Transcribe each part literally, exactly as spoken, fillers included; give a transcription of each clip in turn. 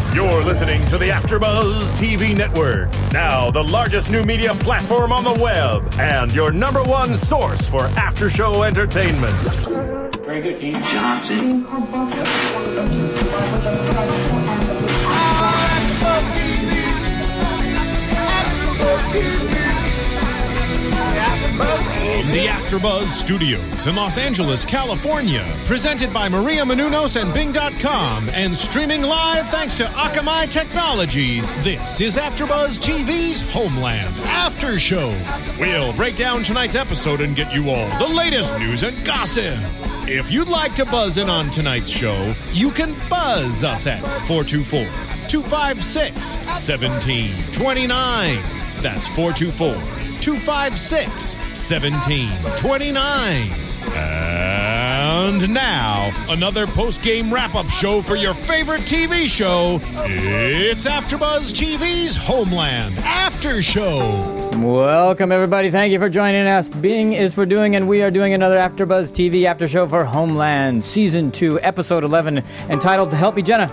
You're listening to the AfterBuzz T V Network, now the largest new media platform on the web, and your number one source for after-show entertainment. Very good, King Johnson. From the AfterBuzz Studios in Los Angeles, California, presented by Maria Menounos and Bing dot com, and streaming live thanks to Akamai Technologies, this is AfterBuzz T V's Homeland After Show. We'll break down tonight's episode and get you all the latest news and gossip. If you'd like to buzz in on tonight's show, you can buzz us at four two four, two five six, one seven two nine. That's four two four, two five six, one seven two nine. And now, another post-game wrap-up show for your favorite T V show. It's AfterBuzz T V's Homeland After Show. Welcome, everybody. Thank you for joining us. Bing is for doing, and we are doing another AfterBuzz T V After Show for Homeland, Season two, Episode eleven, entitled Help Me, Jenna.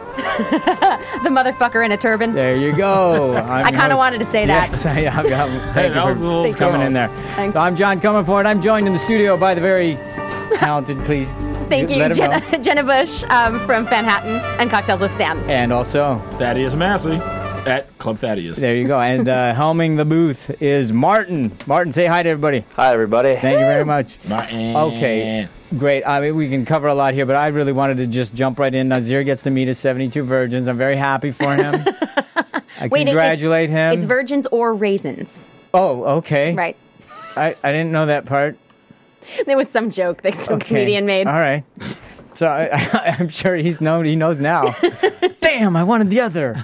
The motherfucker in a turban. There you go. I kind of wanted to say that. Yes, I, I've got, thank Hey, you for Thank coming you. in there. Thanks. So I'm John Comerford. I'm joined in the studio by the very talented, please. Thank you, let him know. Jenna, Jenna Bush um, from Fanhattan and Cocktails with Stan. And also, Thaddeus Massey at Club Thaddeus. there you go. And uh, helming the booth is Martin. Martin, say hi to everybody. Hi, everybody. Thank you very much. Martin. Okay, great. I mean, we can cover a lot here, but I really wanted to just jump right in. Nazir gets to meet his seventy-two virgins. I'm very happy for him. I Wait, congratulate it's, him. It's virgins or raisins. Oh, okay. Right. I, I didn't know that part. There was some joke that some Okay. comedian made. All right. So I, I, I'm sure he's known. He knows now. Damn, I wanted the other.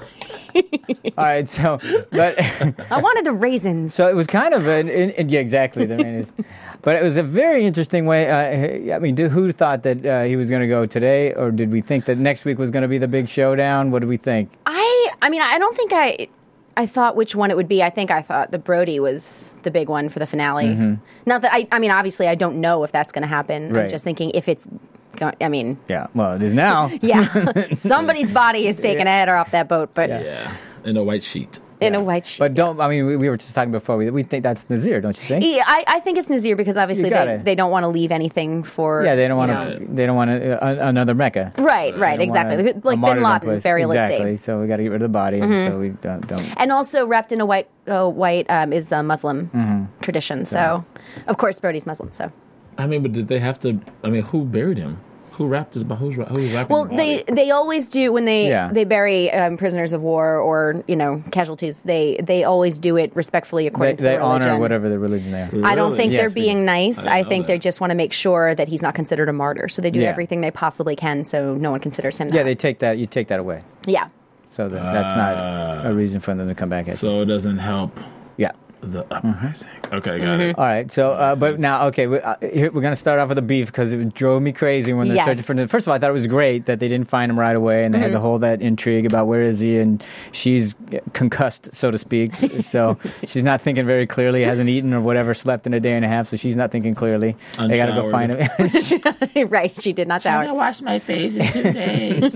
All right. So, but I wanted the raisins. so it was kind of an, in, in, yeah, exactly. The main is, but it was a very interesting way. Uh, I mean, do, who thought that uh, he was going to go today, or did we think that next week was going to be the big showdown? What did we think? I, I mean, I don't think I... I thought which one it would be. I think I thought the Brody was the big one for the finale. Mm-hmm. Not that I, I mean, obviously, I don't know if that's going to happen. Right. I'm just thinking if it's, go- I mean, Yeah. Well, it is now. yeah, somebody's body is taking a header off that boat, but Yeah, in a white sheet. in a white sheet. But don't. I mean, we, we were just talking before. We, we think that's Nazir, don't you think? Yeah, I, I think it's Nazir because obviously You they, gotta- they don't want to leave anything for. Yeah, they don't want you know- to. They don't want to, uh, another Mecca. Right, right, They don't want exactly. a- a Like Bin martyrdom Laden, place. burial at sea. Exactly. So we got to get rid of the body, and so we don't. don't And also wrapped in a white uh, white um, is a Muslim Mm-hmm. tradition. So, of course, Brody's Muslim. So, I mean, but did they have to? I mean, who buried him? Who wrapped his? Who's wra- who's wrapping? well, his they body? they always do when they Yeah. they bury um, prisoners of war or you know casualties. They they always do it respectfully they according to they the religion. honor whatever the religion they are. I don't Really? think Yes, they're we being do. nice. I didn't I know think that. they just want to make sure that he's not considered a martyr. So they do Yeah. everything they possibly can so no one considers him. Yeah, that. they take that. You take that away. yeah. So that, that's not a reason for them to come back at you. So it doesn't help Yeah. the uprising. Okay, got Mm-hmm. it. All right. So, uh, but sense. now, okay, we, uh, here, we're going to start off with the beef because it drove me crazy when they're Yes. searching for him. First of all, I thought it was great that they didn't find him right away, and they Mm-hmm. had the whole that intrigue about where is he, and she's concussed, so to speak. So she's not thinking very clearly, hasn't eaten or whatever, slept in a day and a half, so she's not thinking clearly. They got to go Unshowered. find him. Right. She did not shower. wash my face in two days.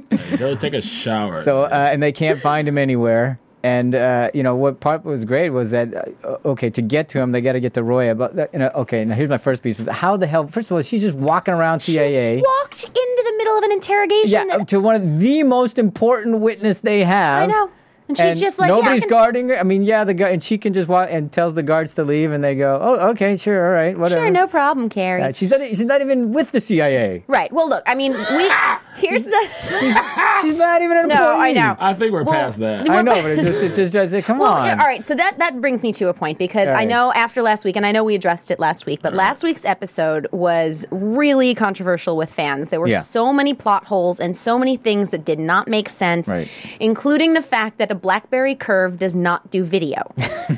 Go take a shower. So, uh, and they can't find him anywhere. And, uh, you know, what part was great was that, uh, okay, to get to him, they got to get to Roya. But, uh, you know, okay, now here's my first piece. How the hell, first of all, she's just walking around C I A. Walked into the middle of an interrogation. Yeah, to one of the most important witness they have. I know. And she's just like, yeah, I nobody's can- guarding her. I mean, yeah, the guard, and she can just walk and tells the guards to leave, and they go, "Oh, okay, sure, all right, whatever." Sure, no problem, Carrie. Uh, she's not. She's not even with the C I A. Right. Well, look, I mean, we here's the She's, she's not even an employee. No, I know. I think we're Well, past that. I know, but it just it just does it. Come Well, on. all right. So that that brings me to a point because All I right. know after last week, and I know we addressed it last week, but last week's episode was really controversial with fans. There were Yeah. so many plot holes and so many things that did not make sense, Right. including the fact that a BlackBerry Curve does not do video.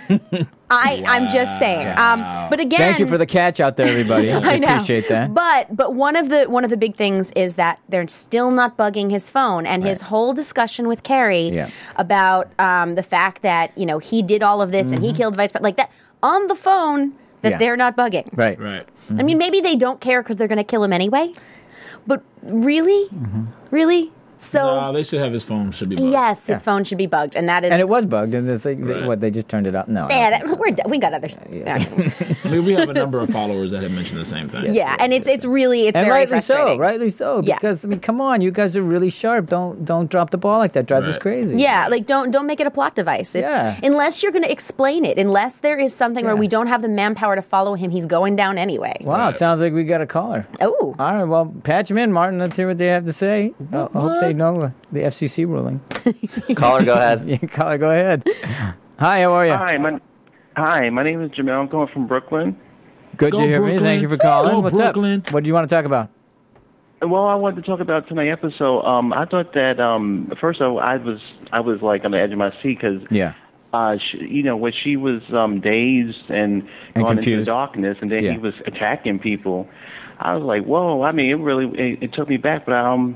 I I'm just saying. Um, but again, Thank you for the catch out there, everybody. I I know. appreciate that. But but one of the one of the big things is that they're still not bugging his phone, and his Right. whole discussion with Carrie Yeah. about um, the fact that you know he did all of this and he killed Vice President like that on the phone that Yeah. they're not bugging. Right. Right. I mean, maybe they don't care because they're going to kill him anyway. But really, really, So No, they should have his phone should be bugged. yes, his Yeah. phone should be bugged, and that is. And it was bugged, and it's like, Right. what, they just turned it out? No. I don't yeah, think that, so. we're d- we got others. Yeah, I mean, we have a number of followers that have mentioned the same thing. yeah, and it's it's really it's And very rightly so, frustrating. rightly so. Yeah. Because I mean, come on, you guys are really sharp. Don't don't drop the ball like that. Drives us Right. crazy. Yeah, like don't don't make it a plot device. It's, Yeah. Unless you're going to explain it, unless there is something where Yeah. we don't have the manpower to follow him, he's going down anyway. Wow, Right. it sounds like we got a caller. Oh, All right, well, patch them in, Martin. Let's hear what they have to say. Uh, I hope they know the F C C ruling. Caller, go ahead. Yeah, caller, go ahead. Hi, how are you? Hi, my hi, my name is Jamel. I'm calling from Brooklyn. Good Go to hear from you. Brooklyn. Thank you for calling. Go What's Brooklyn. up? What do you want to talk about? Well, I wanted to talk about tonight's episode. Um, I thought that um, first of all, I was I was like on the edge of my seat because Yeah. uh, she, you know, when she was um, dazed and, And gone into confused. the darkness, and then Yeah. he was attacking people. I was like, whoa! I mean, it really it, it took me back. But um,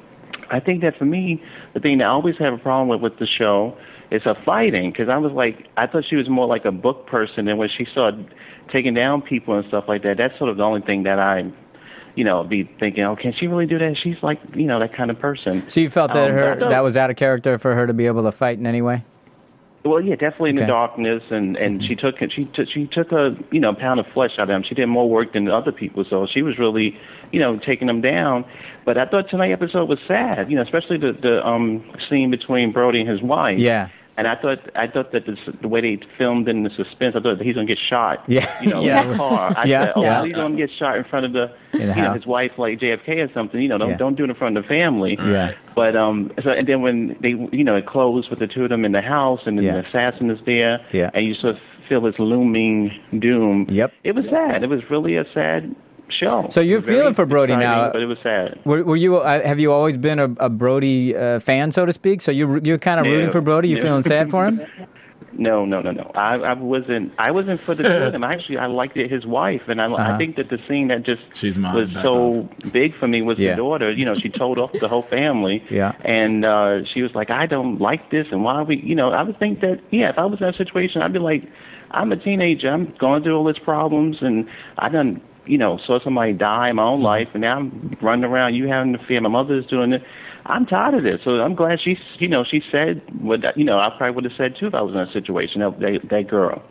I think that for me, the thing that I always have a problem with with the show is her fighting. Because I was like, I thought she was more like a book person, and when she started taking down people and stuff like that, that's sort of the only thing that I, you know, be thinking, oh, can she really do that? She's like, you know, that kind of person. So you felt that Um, her I thought- that was out of character for her to be able to fight in any way? Well, yeah, definitely in Okay. the darkness, and and she took she took she took a you know pound of flesh out of him. She did more work than other people, so she was really you know taking them down. But I thought tonight's episode was sad, you know, especially the the um scene between Brody and his wife. Yeah. And I thought I thought that this, the way they filmed in the suspense, I thought that he's gonna get shot. Yeah. You know, Yeah. in the car. I Yeah. said, oh, Yeah. he's gonna get shot in front of the, In the you know, house. his wife, like J F K or something. You know, don't Yeah. don't do it in front of the family. Yeah. But um, so and then when they, you know, it closed with the two of them in the house, and then Yeah. the assassin is there, Yeah. and you sort of feel this looming doom. Yep. It was sad. It was really a sad show. So you're It was very feeling for Brody exciting, now. but it was sad. Were, were you? Uh, have you always been a, a Brody uh, fan, so to speak? So you you're kind of No. rooting for Brody. You No. feeling sad for him? No, no, no, no. I, I wasn't. I wasn't for the two of them. Actually, I liked it, his wife, and I, Uh-huh. I think that the scene that just She's mine. was Back so big for me was Yeah. the daughter. You know, she told off the whole family. Yeah. And uh, she was like, "I don't like this, and why are we?" You know, I would think that yeah, if I was in that situation, I'd be like, "I'm a teenager. I'm going through all these problems, and I done." You know, saw somebody die in my own life, and now I'm running around. You having to fear. My mother's doing it. I'm tired of this. So I'm glad she, you know, she said what you know. I probably would have said too if I was in that situation. That that, that girl.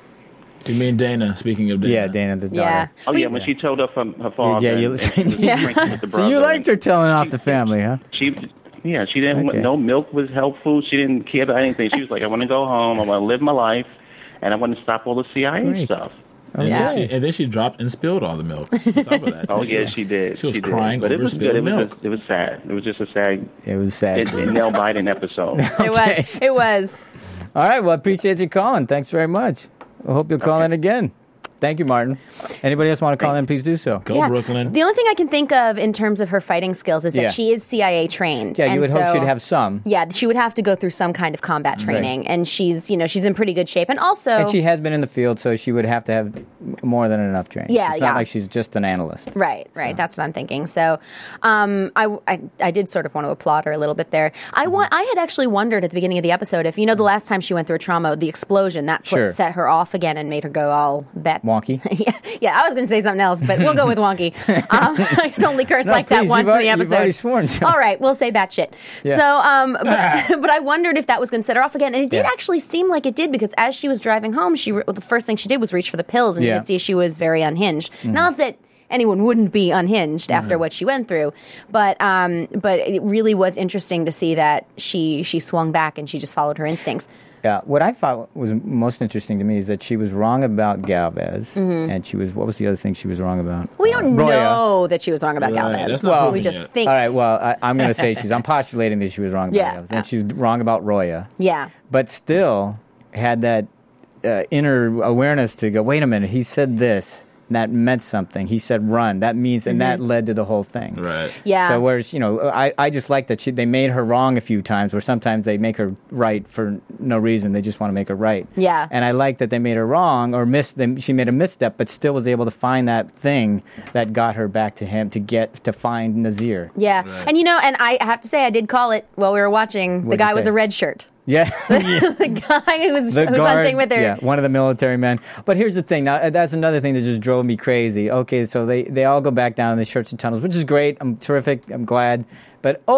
You mean Dana? Speaking of Dana. Yeah, Dana the daughter. yeah. Oh We- yeah, when she told off her, her father. Yeah, you- and- and Yeah. drinking with the So you brother, liked her telling off the family, huh? She, yeah, she didn't. Okay. No milk was helpful. She didn't care about anything. She was like, I want to go home. I want to live my life, and I want to stop all the C I A Great. stuff. And, Yeah. then she, and then she dropped and spilled all the milk. On top of that. Oh yeah, she did. She was did. crying but it over was good. It spilled was milk. just, it was sad. It was just a sad. It was sad. It's a Nell Biden episode. It was. It was. All right, well, I appreciate you calling. Thanks very much. I hope you'll call in again. Thank you, Martin. Anybody else want to call in, please do so. Go Brooklyn. The only thing I can think of in terms of her fighting skills is that Yeah. she is C I A trained. Yeah, you and would so, hope she'd have some. Yeah, she would have to go through some kind of combat training, and she's, you know, she's in pretty good shape. And also, And she has been in the field, so she would have to have more than enough training. Yeah, It's yeah. not like she's just an analyst. right, right. That's what I'm thinking. So, um, I, I, I did sort of want to applaud her a little bit there. I Mm-hmm. want, I had actually wondered at the beginning of the episode if, you know, the last time she went through a trauma, the explosion, that's Sure. what set her off again and made her go all bet. Wonky? yeah, yeah, I was going to say something else, but we'll go with wonky. Um, I can only curse No, like that please, once you've in already- the you've episode. already sworn, so- All right, we'll say batshit. Yeah. So, um, but, but I wondered if that was going to set her off again, and it did Yeah. actually seem like it did because as she was driving home, she re- well, the first thing she did was reach for the pills, and Yeah. you could see she was very unhinged. Mm-hmm. Not that anyone wouldn't be unhinged after what she went through, but um, but it really was interesting to see that she she swung back and she just followed her instincts. Yeah, what I thought was most interesting to me is that she was wrong about Galvez, and she was, what was the other thing she was wrong about? We don't Uh, Roya. know that she was wrong about Right, Galvez. that's not Well, proven we just yet. think. All right, well, I, I'm going to say she's, I'm postulating that she was wrong about Yeah. Galvez, and she was wrong about Roya, Yeah. but still had that uh, inner awareness to go, wait a minute, he said this. That meant something. He said run. That means, and that led to the whole thing. Right. Yeah. So whereas, you know, I, I just like that she, they made her wrong a few times, where sometimes they make her right for no reason. They just want to make her right. Yeah. And I like that they made her wrong or missed them. She made a misstep, but still was able to find that thing that got her back to him to get to find Nazir. Yeah. And you know, and I have to say, I did call it while we were watching. What'd the guy you was say? a red shirt. Yeah. The guy who was, The who was guard, hunting with her. yeah, one of the military men. But here's the thing. Now, uh, that's another thing that just drove me crazy. Okay, so they, they all go back down in the church and tunnels, which is great. I'm terrific. I'm glad. But, oh,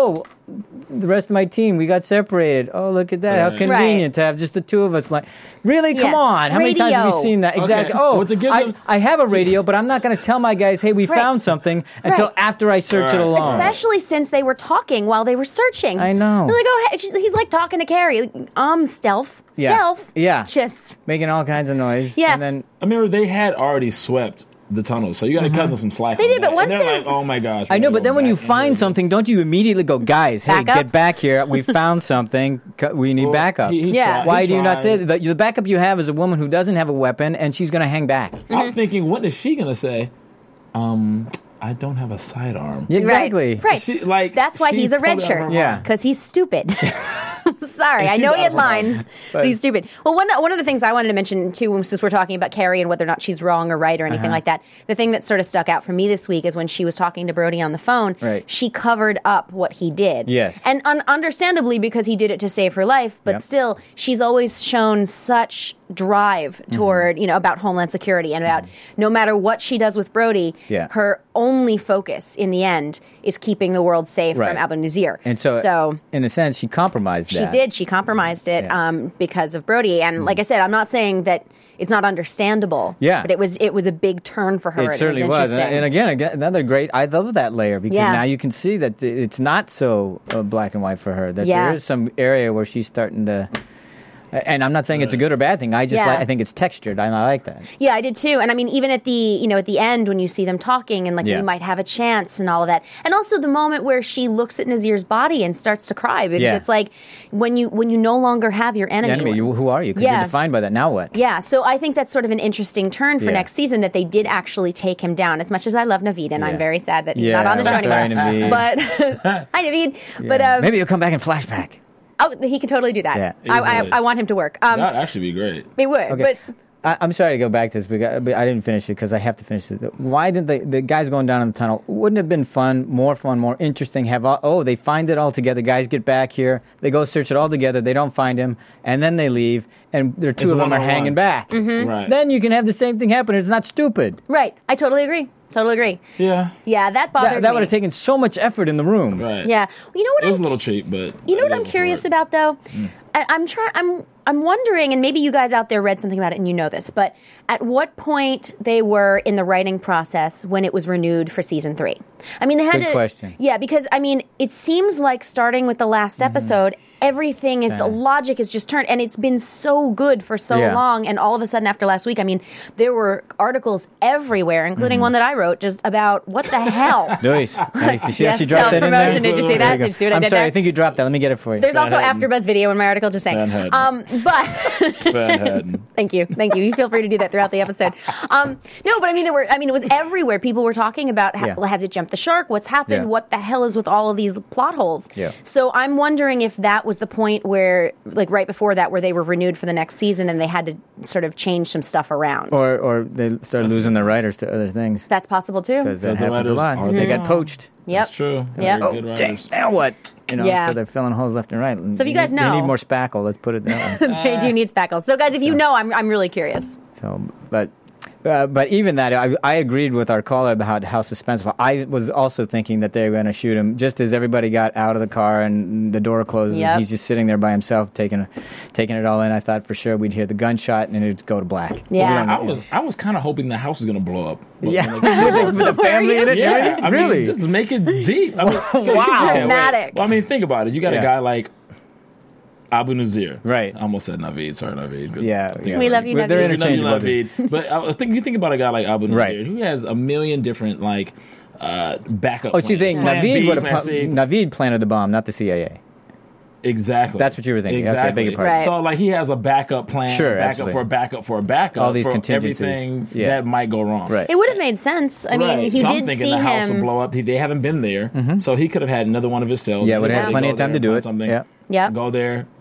the rest of my team, we got separated. Oh, look at that. How Right. convenient to have just the two of us. Like, really? Come Yeah. on. How many times have Radio. you seen that? Exactly. Okay. Oh, Well, to give I, them- I have a radio, but I'm not going to tell my guys, hey, we Right. found something until Right. after I search Right. it alone. Especially since they were talking while they were searching. I know. They're like, oh, hey, she's- he's like talking to Carrie. Like, um, stealth. Yeah. Stealth. Yeah. Just. Making all kinds of noise. Yeah. And then, I remember they had already swept the tunnels, so you got to cut them some slack. They on did, but that. once and they're they- like, "Oh my gosh!" I know, we're but then going when you back in find here. something, don't you immediately go, guys, hey, Back up? get back here. We found something. Co- We need Well, backup. he- he Yeah. tried- Why he do you not tried. say that? The, the backup you have is a woman who doesn't have a weapon, and she's going to hang back. I'm thinking, what is she gonna say? Um, I don't have a sidearm. Yeah, exactly. Right. right. She, like, That's why she's he's a red totally out of shirt. her Yeah. mind. Because he's stupid. Sorry, And I she's know he out had of her mind. lines, but he's stupid. Well, one one of the things I wanted to mention too, since we're talking about Carrie and whether or not she's wrong or right or anything Uh-huh. like that, the thing that sort of stuck out for me this week is when she was talking to Brody on the phone. Right. She covered up what he did. Yes. and un- understandably because he did it to save her life. But Yep. still, she's always shown such drive Mm-hmm. toward you know about Homeland Security and about no matter what she does with Brody, Yeah. her only focus in the end is keeping the world safe Right. from Abu Nazir. And so, so in a sense, she compromised she that. did. She compromised it Yeah. Mm. um, because of Brody. And like I said, I'm not saying that it's not understandable. Yeah. but it was it was a big turn for her. It and certainly it was. was. And, interesting. and again, again, another great, I love that layer because Yeah. now you can see that it's not so uh, black and white for her, that Yeah. there is some area where she's starting to. And I'm not saying it's a good or bad thing. I just Yeah. like, I think it's textured. And I like that. Yeah, I did too. And I mean, even at the you know at the end when you see them talking and like Yeah. we might have a chance and all of that, and also the moment where she looks at Nazir's body and starts to cry because Yeah. it's like when you when you no longer have your The enemy. enemy, you, who are you? Because Yeah. you're defined by that. Now what? Yeah, so I think that's sort of an interesting turn for Yeah. next season that they did actually take him down. As much as I love Naveed, and Yeah. I'm very sad that he's Yeah, not on the show I'm anymore. sorry, Naveed. But hi, Naveed. But Yeah. um, Maybe you'll come back in flashback. oh, he can totally do that. Yeah. I, Easily. I, I want him to work. Um, That'd actually be great. it would, Okay. but I, I'm sorry to go back to this, but I, but I didn't finish it because I have to finish it. Why did the the guys going down in the tunnel? Wouldn't it have been fun, more fun, more interesting? Have all, oh, they find it all together. Guys get back here. They go search it all together. They don't find him, and then they leave, and there two It's of them are one-on-one. hanging back. Mm-hmm. Right. Then you can have the same thing happen. It's not stupid. right, I totally agree. Totally agree. yeah. Yeah, that bothered That, that me. would have taken so much effort in the room. Right. Yeah, well, you know what? It was I'm a little cheap, but You know what I I'm live for curious it. about though? I, I'm trying. I'm I'm wondering, and maybe you guys out there read something about it and you know this, but at what point they were in the writing process when it was renewed for season three? I mean, they had Good to. question. Yeah, because I mean, it seems like starting with the last episode, everything is the Yeah. logic is just turned, and it's been so good for so Yeah. long, and all of a sudden after last week, I mean, there were articles everywhere, including one that I wrote, just about what the hell. Nice. Nice. Did you Yes, actually drop that in there? self-promotion. Did you see There that? you go. Did you see what I I'm did sorry. there? I think you dropped that. Let me get it for you. There's also Manhattan. AfterBuzz video in my article, just saying. Manhattan. Um, but Manhattan. thank you, thank you. You feel free to do that throughout the episode. Um, no, but I mean, there were. I mean, it was everywhere. People were talking about ha- Yeah. has it jumped the shark? What's happened? Yeah. What the hell is with all of these plot holes? Yeah. So I'm wondering if that was the point where, like, right before that, where they were renewed for the next season and they had to sort of change some stuff around. Or, or they started losing their writers to other things. That's possible too. Because that Because the happens a writers lot. are They the- got poached. Yep. That's true. Yep. Very Oh, good Dang, writers. now what? You know, Yeah. so they're filling holes left and right. So if you guys They- know- they need more spackle. Let's put it that way. they do need spackles. So, guys, if you know, I'm I'm really curious. So, but uh, but even that, I, I agreed with our caller about how suspenseful. I was also thinking that they were going to shoot him just as everybody got out of the car and the door closes. Yep. And he's just sitting there by himself, taking taking it all in. I thought for sure we'd hear the gunshot and it'd go to black. Yeah. I was I was kind of hoping the house was gonna blow up. But, Yeah, like, with, the, with the family in it. yeah. and everything? I mean, really? just make it deep. I mean, Wow. okay, wait. Dramatic. Well, I mean, think about it. You got Yeah. a guy like Abu Nazir. Right. I almost said Naveed. Sorry, Naveed. But Yeah, I think yeah. I We like- love you, Well, they're Naveed. We love you, interchangeable. Naveed. But I was thinking, you think about a guy like Abu Nazir, Right. who has a million different like uh, backup. Oh, so you plans. think Plan Naveed B, would have plan pu- C. Naveed planted the bomb, not the C I A? Exactly. That's what you were thinking. Okay, Exactly. beg your pardon. Right. So like he has a backup plan, Sure, backup absolutely. for a backup for a backup. All these for contingencies. everything Yeah. that might go wrong. Right. It would have made sense. I mean, Right. he so did I'm thinking see the house will him. blow up. He- They haven't been there, so he could have had another one of his cells. Yeah, would have had He plenty go of time there, to do find it. Something, Yeah. Yeah. Go there,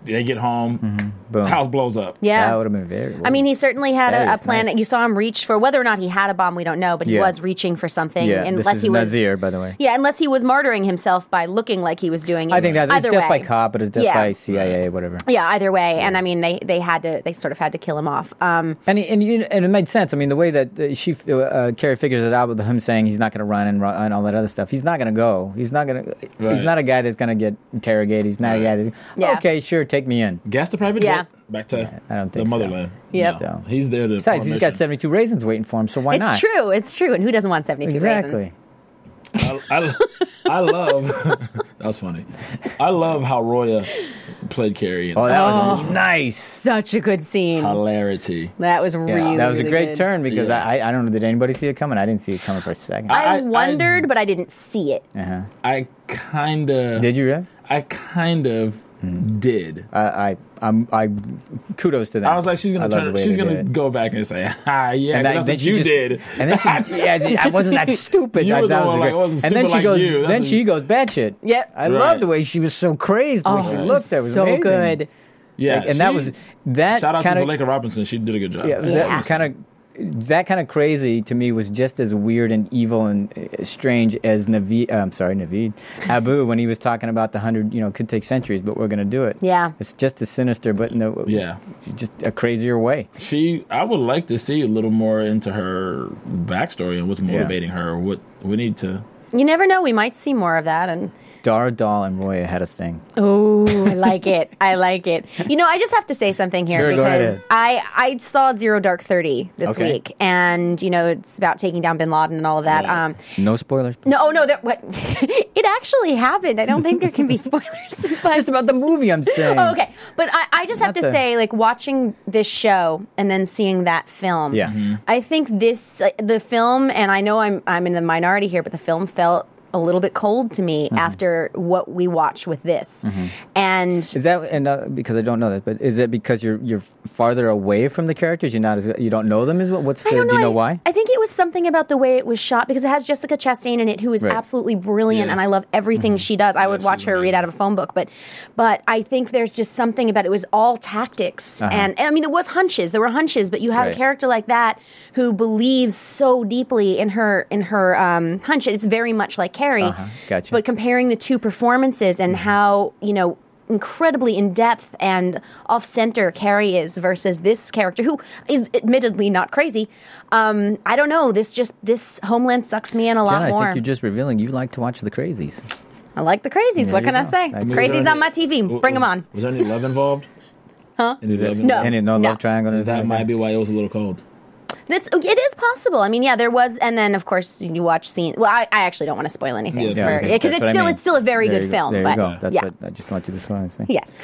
They get home, Mm-hmm. Boom. house blows up. Yeah. That would have been very. I mean, he certainly had That a, a is plan. nice. You saw him reach for whether or not he had a bomb. We don't know, but he Yeah. was reaching for something. Yeah, this unless is he was Nazir, by the way. Yeah, unless he was martyring himself by looking like he was doing it. I think that's it's either death way. by cop, but it's death Yeah. by C I A, whatever. Yeah, either way. And I mean, they, they had to. They sort of had to kill him off. Um, And he, and, you, and it made sense. I mean, the way that uh, she uh, Carrie figures it out with him saying he's not going to run and run and all that other stuff. He's not going to go. He's not going to. Right. He's not a guy that's going to get interrogated. He's not a guy that's Yeah. okay. Sure, take me in. Gas the private Yeah. jet back to I don't the think so. motherland. Yep. No. He's there to. Besides, he's got mission. seventy-two raisins waiting for him. So why it's not? true. It's true. And who doesn't want seventy-two Exactly. raisins? I, I, I love. That was funny. I love how Roya played Carrie. And Oh, that was nice. Such a good scene. hilarity. That was Yeah, really. that was a really great good. turn because Yeah. I I don't know, did anybody see it coming? I didn't see it coming for a second. I, I- wondered, but I didn't see it. uh-huh. I kind of. Did you really? I kind of did. I, I I'm I kudos to them. I was like, she's gonna I love the turn. way She's they gonna did it. go back and say, "Ah, yeah, And that- that's then what she you just- did." And then she, yeah, I wasn't that stupid. You I were the thought it one, was like, great. I wasn't and then stupid she like goes, you. That's then what- she goes batshit. Yep. I Right. love the way she was so crazed. The way she looked. That was so amazing. good. Yeah, Like, and that she- was that Shout out kind to of Zuleika Robinson. She did a good job. yeah, Yeah. that kind of that kind of crazy to me was just as weird and evil and uh, strange as Naveed. Uh, I'm sorry, Naveed Abu when he was talking about the hundred. You know, it could take centuries, but we're going to do it. Yeah. it's just as sinister, but no, Yeah. just a crazier way. She, I would like to see a little more into her backstory and what's motivating her. What we need to. You never know. We might see more of that. And Dara Dahl and Roya had a thing. oh, I like it. I like it. You know, I just have to say something here Sure, go because ahead. I I saw Zero Dark Thirty this Okay. week, and you know, it's about taking down Bin Laden and all of that. Right. Um, No spoilers. no, oh no, there, what? It actually happened. I don't think there can be spoilers. But Just about the movie, I'm saying. Oh, okay, but I, I just have Not to the- say, like watching this show and then seeing that film. Yeah. Mhm. I think this like, the film, and I know I'm I'm in the minority here, but the film felt a little bit cold to me Mm-hmm. after what we watched with this, and Is that and uh, because I don't know that, but is it because you're you're farther away from the characters? You're not as, you don't know them as well. What's the? I don't know. Do you know I, why? I think it was something about the way it was shot because it has Jessica Chastain in it, who is Right. absolutely brilliant, Yeah. and I love everything she does. I would she's watch her read amazing. out of a phone book, but but I think there's just something about it. It was all tactics, and, and I mean there was hunches. There were hunches, but you have Right. a character like that who believes so deeply in her in her um, hunch. It's very much like Carrie. Uh-huh. Gotcha. But comparing the two performances and how you know. Incredibly in depth and off center Carrie is versus this character who is admittedly not crazy. Um, I don't know. This just this Homeland sucks me in a lot Jenna, I more. think you're just revealing you like to watch the crazies. I like the crazies. There What you can I go. say? I mean, was Crazies there on my any- T V. w- Bring was- them on. Was there any love involved? Huh? Any love No. involved? Any no, No. love triangle. or anything That like might be why it was a little cold. That's it is possible. I mean, yeah, there was, and then of course you watch scene. Well, I, I actually don't want to spoil anything Yeah, because yeah, it's that's what I still mean. it's still a very There good you go. film. There but you go. That's yeah, what I just want you to spoil this. yes.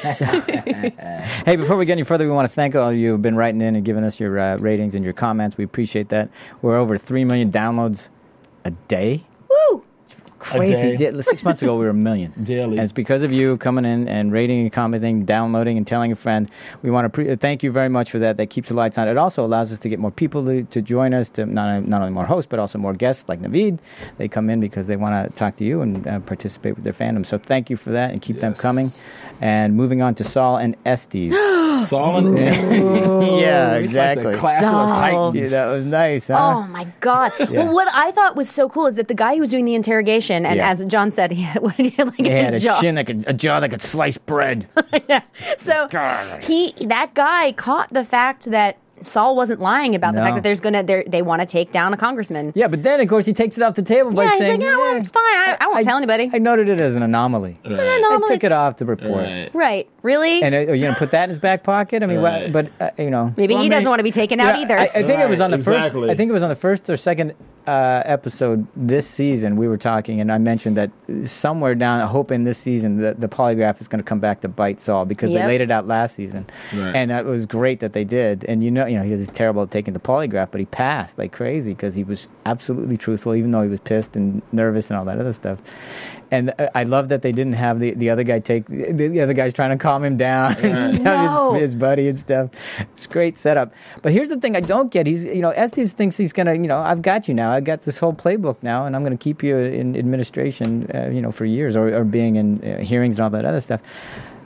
Hey, before we get any further, we want to thank all of you who've been writing in and giving us your uh, ratings and your comments. We appreciate that. We're over three million downloads a day. Woo! Crazy. day. Di- Six months ago, we were a million. Daily. And it's because of you coming in and rating and commenting, downloading, and telling a friend. We want to pre- thank you very much for that. That keeps the lights on. It also allows us to get more people to, to join us, to not, not only more hosts, but also more guests like Naveed. They come in because they want to talk to you and uh, participate with their fandom. So thank you for that, and keep them Yes. coming. And moving on to Saul and Estes. Saul and yeah, It's like exactly. the Clash of the Saul. Yeah, Titans. that was nice, huh? Oh my god! Well, what I thought was so cool is that the guy who was doing the interrogation, and Yeah. as John said, he had, what did he have, like He had a a jaw. chin that could, a jaw that could slice bread. Yeah. So he, that guy, caught the fact that Saul wasn't lying about the No. fact that there's gonna they're- they want to take down a congressman. Yeah, but then of course he takes it off the table by Yeah, he's saying, like, yeah, well, it's fine. I, I won't tell anybody. I noted it as an anomaly. Right. I Anomaly. took it off the report. Right. Right? Really? And uh, are you going to put that in his back pocket? I mean, what- Right. but uh, you know, Maybe Well, he I mean, doesn't want to be taken You out know, either. I, I think it was Right, on the exactly. first. I think it was on the first or second uh, episode this season. We were talking, and I mentioned that somewhere down, hoping this season, the, the polygraph is going to come back to bite Saul because Yep. they laid it out last season, Right. and it was great that they did. And you know, you know, he was terrible at taking the polygraph, but he passed like crazy because he was absolutely truthful, even though he was pissed and nervous and all that other stuff. And uh, I love that they didn't have the, the other guy take the, the other guy's trying to calm him down and stuff, No. his, his buddy and stuff. It's a great setup. But here's the thing I don't get. He's, you know, Estes thinks he's going to, you know, I've got you now. I've got this whole playbook now, and I'm going to keep you in administration, uh, you know, for years or, or being in uh, hearings and all that other stuff.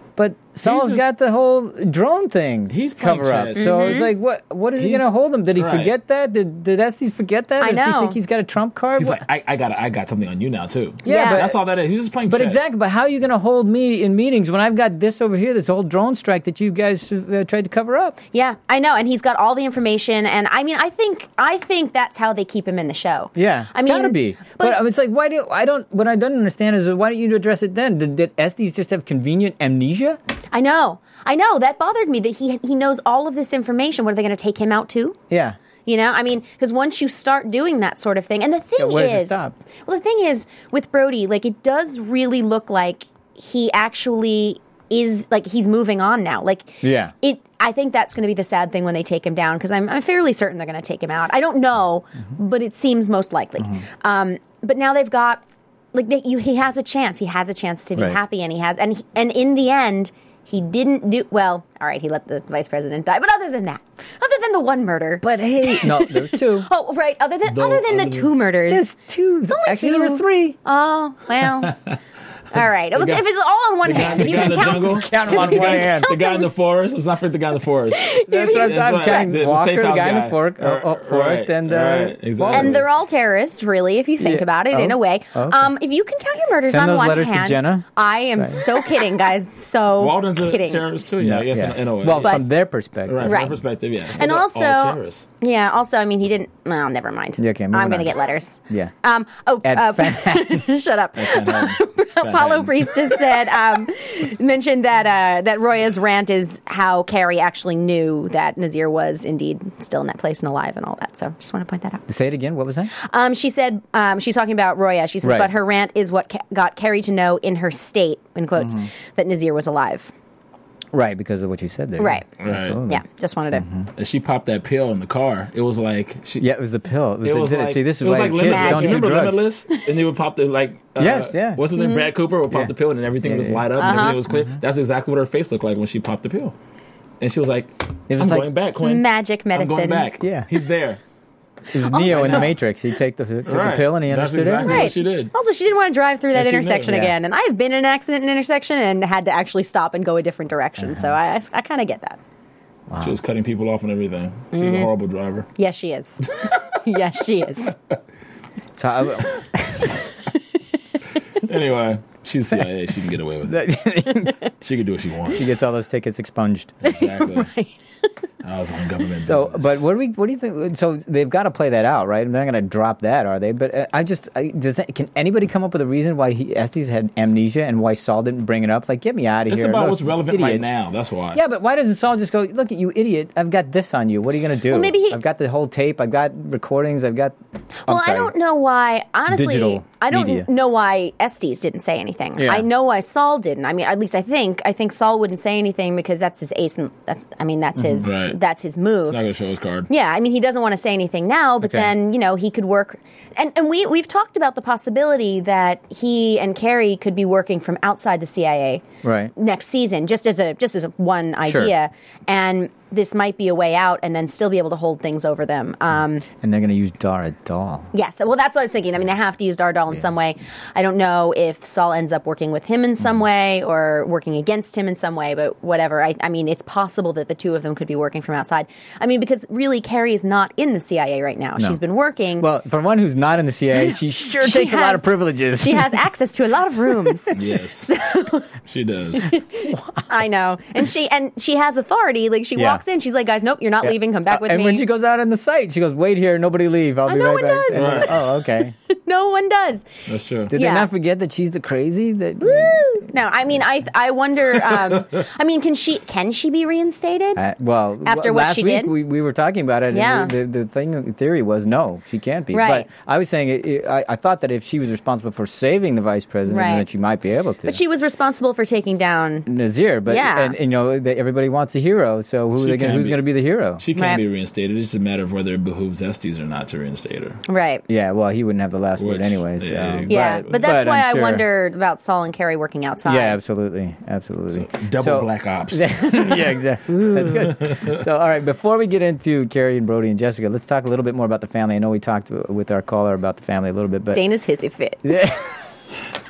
But Saul's just- got the whole drone thing He's playing cover up. chess. So Mm-hmm. it's like, what? What is he He's- going to hold him? Did he right. forget that? Did Did Estes forget that? I Does he know. think he's got a trump card? He's What- like, I, I got, I got something on you now too. Yeah, Yeah. but That's all that is. He's just playing But chess. exactly. But how are you going to hold me in meetings when I've got this over here, this whole drone strike that you guys uh, tried to cover up? Yeah, I know, and he's got all the information, and I mean, I think, I think that's how they keep him in the show. Yeah, I mean, gotta be. But, but- it's like, why do I don't? What I don't understand is why don't you address it then? Did, did Estes just have convenient amnesia? I know, I know that bothered me that he he knows all of this information. What are they going to take him out too? Yeah. You know, I mean, because once you start doing that sort of thing, and the thing Yeah, where does it is, stop? well, the thing is with Brody, like it does really look like he actually is like he's moving on now. Like, Yeah. it. I think that's going to be the sad thing when they take him down because I'm, I'm fairly certain they're going to take him out. I don't know, Mm-hmm. but it seems most likely. Um, but now they've got like they, you, he has a chance. He has a chance to be Right. happy, and he has, and he, and in the end. He didn't do well. All right, he let the vice president die, but other than that, other than the one murder, But hey, no, there's two. oh right, other than Though, other than the other two murders, Just two. It's only Actually, two. there were three. Oh well. All right. If guy- it's all on one The guy, hand, the if you guy in can the count. jungle. Count 'em on the one guy, hand. The guy in the forest. Let's not forget the guy in the forest. That's what I'm, That's I'm right. counting. The- the Walker, safe the house guy in the guy. fork, uh, uh, Right, forest, right, and uh, right, exactly. And they're all terrorists, really, if you think Yeah. about it, in Oh. a way. Okay. Um, if you can count your murders Send on those one letters to hand, Jenna. I am so kidding, guys. So Walden's a kidding. terrorist too. Yeah, I guess yeah. in, in a way. Well, yeah. from their perspective. right, from Right. their perspective, yes. And They're also, all terrorists. yeah. Also, I mean, he didn't. No, never mind. Yeah, okay, moving I'm going on. to get letters. Yeah. Um. Oh. At uh, Fanhattan. shut up. Manhattan. Apollo Manhattan. Priestess said, um, mentioned that uh, that Roya's rant is how Carrie actually knew that Nazir was indeed still in that place and alive and all that. So just want to point that out. Say it again. What was that? Um, she said, um, she's talking about Roya. She says, Right. but her rant is what ca- got Carrie to know in her state, in quotes, Mm-hmm. that Nazir was alive. Right, because of what you said there. Right. Right. Absolutely. Yeah, just wanted to. And she popped that pill in the car. It was like she. Yeah, it was the pill. It was, It the, was like, see, this is it was why like kids Limitless. don't You do remember drugs. Limitless? And they would pop the like. Uh, Yes, yeah. What's his name? Brad Cooper would pop Yeah. the pill and everything Yeah, was yeah. light up Uh-huh. and everything was clear. That's exactly what her face looked like when she popped the pill. And she was like, It was "I'm like going back, Quinn. Magic I'm medicine. going back. Yeah. he's there." It was Neo in the Matrix. He take the took Right. the pill and he That's understood exactly everything. what she did. Also, she didn't want to drive through that And she knew, intersection yeah. again. And I've been in an accident in an intersection and had to actually stop and go a different direction. Uh-huh. So I, I, I kind of get that. She was cutting people off and everything. She's Mm-hmm. a horrible driver. Yes, she is. yes, she is. So I, Anyway, she's C I A. She can get away with it. She can do what she wants. he gets all those tickets expunged. Exactly. I was on government So, business. but what do we? What do you think? So they've got to play that out, right? They're not going to drop that, are they? But uh, I just I, does that, can anybody come up with a reason why he, Estes had amnesia and why Saul didn't bring it up? Like, get me out of it's here! about Look, what's relevant idiot. right now. That's why. Yeah, but why doesn't Saul just go? Look at you, idiot! I've got this on you. What are you going to do? Well, maybe he- I've got the whole tape. I've got recordings. I've got. I'm Well, I sorry. don't know why. Honestly, Digital I don't media. know why Estes didn't say anything. Yeah. I know why Saul didn't. I mean, at least I think. I think Saul wouldn't say anything because that's his ace, and that's. I mean, that's his. Right. That's his move. He's not going to show his card. Yeah, I mean, he doesn't want to say anything now, but Okay. then, you know, he could work. And, and we, we've talked about the possibility that he and Carrie could be working from outside the C I A Right. next season, just as a just as a one idea. And this might be a way out and then still be able to hold things over them. Um, And they're going to use Dara Dahl. yes, well, that's what I was thinking. I mean, they have to use Dardal in some way. I don't know if Saul ends up working with him in some Mm. way or working against him in some way, but whatever. I, I mean, it's possible that the two of them could be working from outside. I mean, because really, Carrie is not in the C I A right now. No. She's been working. Well, for one who's not in the C I A, she sure She takes a lot has- of privileges. she has access to a lot of rooms. Yes. She does. I know, and she and she has authority. Like she Yeah. walks in, she's like, "Guys, nope, you're not Yeah. leaving. Come back Uh, with and me." when she goes out on the site, she goes, "Wait here, nobody leave. I'll Uh, be no right one back." does. And I'm like, Right. oh, okay. no one does. That's true. Did Yeah. they not forget that she's the crazy? That No, I mean, I I wonder. Um, I mean, can she can she be reinstated? Uh, well, After w- what last she week did? we, we were talking about it. Yeah. And the, the thing, the theory was no, she can't be. Right. But I was saying, it, it, I, I thought that if she was responsible for saving the vice president, Right. then that she might be able to. But she was responsible for taking down. Nazir, but Yeah. and, and, you know that everybody wants a hero. So who are She they gonna, can who's be. going to be the hero? She can't Right. be reinstated. It's just a matter of whether it behooves Estes or not to reinstate her. Right. yeah, well, he wouldn't have the last word Which- anyways. yeah, um, Yeah, but, that's why I'm I sure- wondered about Saul and Carrie working outside. Yeah, absolutely, absolutely. Double So- black ops. yeah, exactly. That's good. So, all right, before we get into Carrie and Brody and Jessica, let's talk a little bit more about the family. I know we talked with our caller about the family a little bit, but Dana's hissy fit. yeah.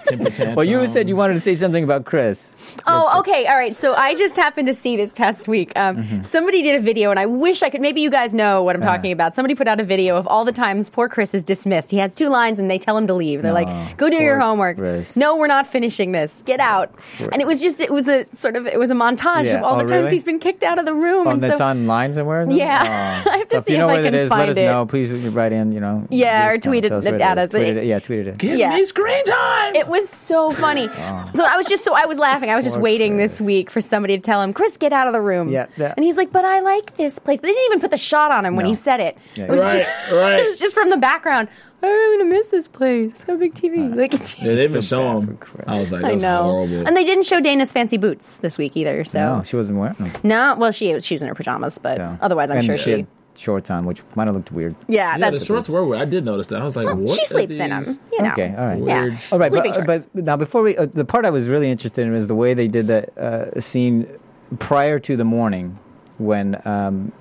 temper tantrum. Well, you said you wanted to say something about Chris. Oh, okay. All right. So I just happened to see this past week. Um, Mm-hmm. Somebody did a video, and I wish I could. Maybe you guys know what I'm Uh-huh. talking about. Somebody put out a video of all the times poor Chris is dismissed. He has two lines, and they tell him to leave. They're No, like, "Go do poor your homework." Chris. No, we're not finishing this. Get out. And it was just, it was a sort of, it was a montage Yeah. of all Oh, the times really? he's been kicked out of the room. Oh, and that's so, online somewhere? Or something? Yeah. Oh. I have to so if see you if know I where that can is, let find us it. know. Please write in, you know. Yeah, or this time. tweet it Tell us where at is. us. Tweet it, yeah, tweet it. Give Yeah. me screen time. It was so funny. Oh. So I was just so I was laughing. I was just Poor waiting Chris. this week for somebody to tell him, "Chris, get out of the room." Yeah, that- and he's like, "But I like this place." They didn't even put the shot on him when No. he said it. Yeah. It was Right, just, right. It was just from the background. I'm gonna miss this place. It's got a big T V. Like, Yeah, they didn't show bad him. for Chris. I was like, that I was know. horrible. And they didn't show Dana's fancy boots this week either. So No, she wasn't wearing them. no, well, she was she was in her pajamas, but So. otherwise, I'm And sure she she. had shorts on, which might have looked weird. Yeah, yeah, the that's shorts were weird. I did notice that. I was like, well, what? she are sleeps in them. these? You know. Okay, all right. Yeah. Weird. All right, Sleeping but, shorts. but now before we, uh, the part I was really interested in was the way they did that uh, scene prior to the morning when um,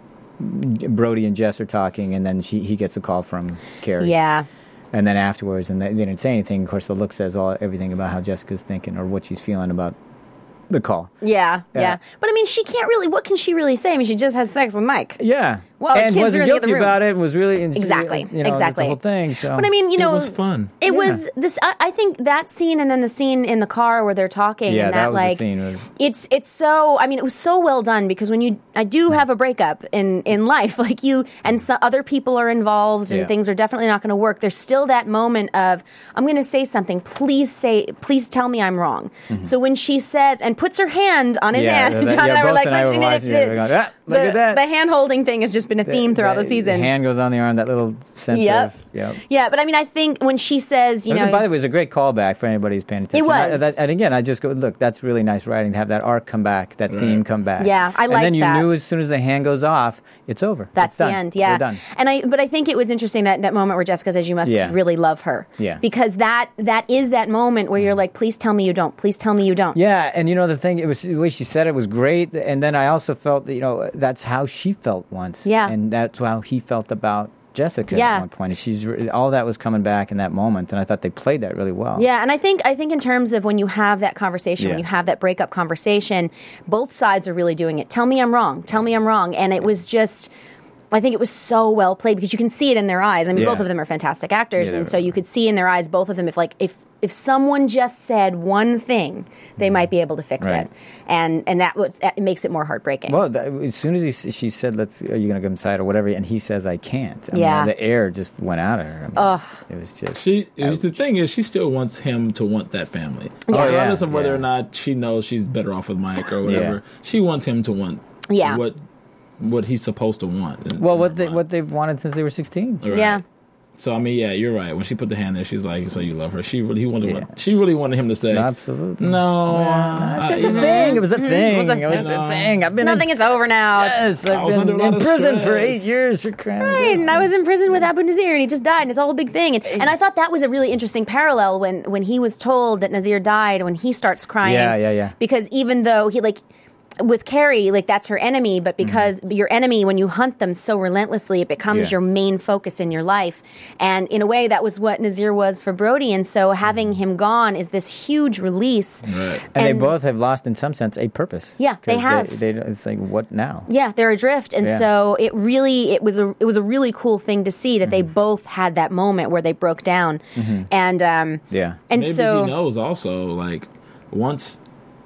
Brody and Jess are talking, and then she he gets a call from Carrie. Yeah. And then afterwards, and they, they didn't say anything. Of course, the look says all everything about how Jessica's thinking or what she's feeling about the call. Yeah, yeah, Yeah. But I mean, she can't really. What can she really say? I mean, she just had sex with Mike. Yeah. Well, the and kids are wasn't in the other guilty room. about it. Was really and she- Exactly, You know, exactly. That's the whole thing. So. But I mean, you know, It was fun. It Yeah. was this. I, I think that scene, and then the scene in the car where they're talking, Yeah, and that that, was the like, scene, was- it's it's so. I mean, it was so well done because when you, I do have a breakup in in life, like you, and so other people are involved, and Yeah. things are definitely not going to work. There's still that moment of, I'm going to say something. Please say, please tell me I'm wrong. So when she says and puts her hand on his Yeah, hand, that- John yeah, and I were both like, and I were "Punching it, watching it's it. We're going, "Ah, look the, at that." The hand holding thing has just been a theme throughout the, season. hand goes on the arm. That little sense Yep. of yep. Yeah, but I mean, I think when she says, you It was- know, by the way, it was a great callback for anybody who's paying attention. It I- was. that- and again, I just go, look, that's really nice writing to have that arc come back, that theme come back. Yeah, I And then liked you that. knew as soon as the hand goes off, it's over. that's It's the done. end. Yeah, We're done. and I, but I think it was interesting that that moment where Jessica says, "You must Yeah. really love her," Yeah. because that that is that moment where you're like, "Please tell me you don't. Please tell me you don't." Yeah, and you know the thing, it was the way she said it was great, and then I also felt that you know that's how she felt once. Yeah. and that's how he felt about Jessica Yeah. at one point. And she's re- all that was coming back in that moment, and I thought they played that really well. Yeah, and I think I think in terms of when you have that conversation, when Yeah. you have that breakup conversation, both sides are really doing it. Tell me I'm wrong. Tell me I'm wrong. And it was just, I think it was so well played because you can see it in their eyes. I mean, Yeah. both of them are fantastic actors, Yeah, and they so were. you could see in their eyes, both of them, if like if if someone just said one thing, they might be able to fix Right. it, and and that was it makes it more heartbreaking. Well, that, as soon as he, s- she said, "Let's," are you going to come inside or whatever, and he says, "I can't." I Yeah. mean, the air just went out of her. I mean, Ugh. It was just. She it was, the thing is, she still wants him to want that family, Yeah. regardless Yeah, of whether yeah. or not she knows she's better off with Mike or whatever. Yeah. She wants him to want Yeah. what what he's supposed to want. in- well, in what her they mind. what they've wanted since they were sixteen. Right. Yeah. So I mean, yeah, you're right. When she put the hand there, she's like, "So you love her?" She really he wanted. Yeah. She really wanted him to say, Absolutely. "No, It's just I- a thing. It was a thing. Mm-hmm. It It was was a a thing. thing. I've been Nothing. in, It's over now. yes, I I've was under a been lot in of prison for stress. eight years for crimes. Right, and I was in prison with Abu Nazir, and he just died, and it's all a big thing. And, and I thought that was a really interesting parallel when, when he was told that Nazir died, when he starts crying. Yeah, yeah, yeah. Because even though he, like, with Carrie, like, that's her enemy, but because your enemy, when you hunt them so relentlessly, it becomes Yeah. your main focus in your life. And in a way, that was what Nazir was for Brody. And so having him gone is this huge release. Right. And, they And- both have lost, in some sense, a purpose. Yeah, they 'Cause have. They, they, it's like, what now? Yeah, they're adrift, and Yeah. so it really it was a it was a really cool thing to see that Mm-hmm. they both had that moment where they broke down, and um, Yeah. and Maybe so he knows also, like, once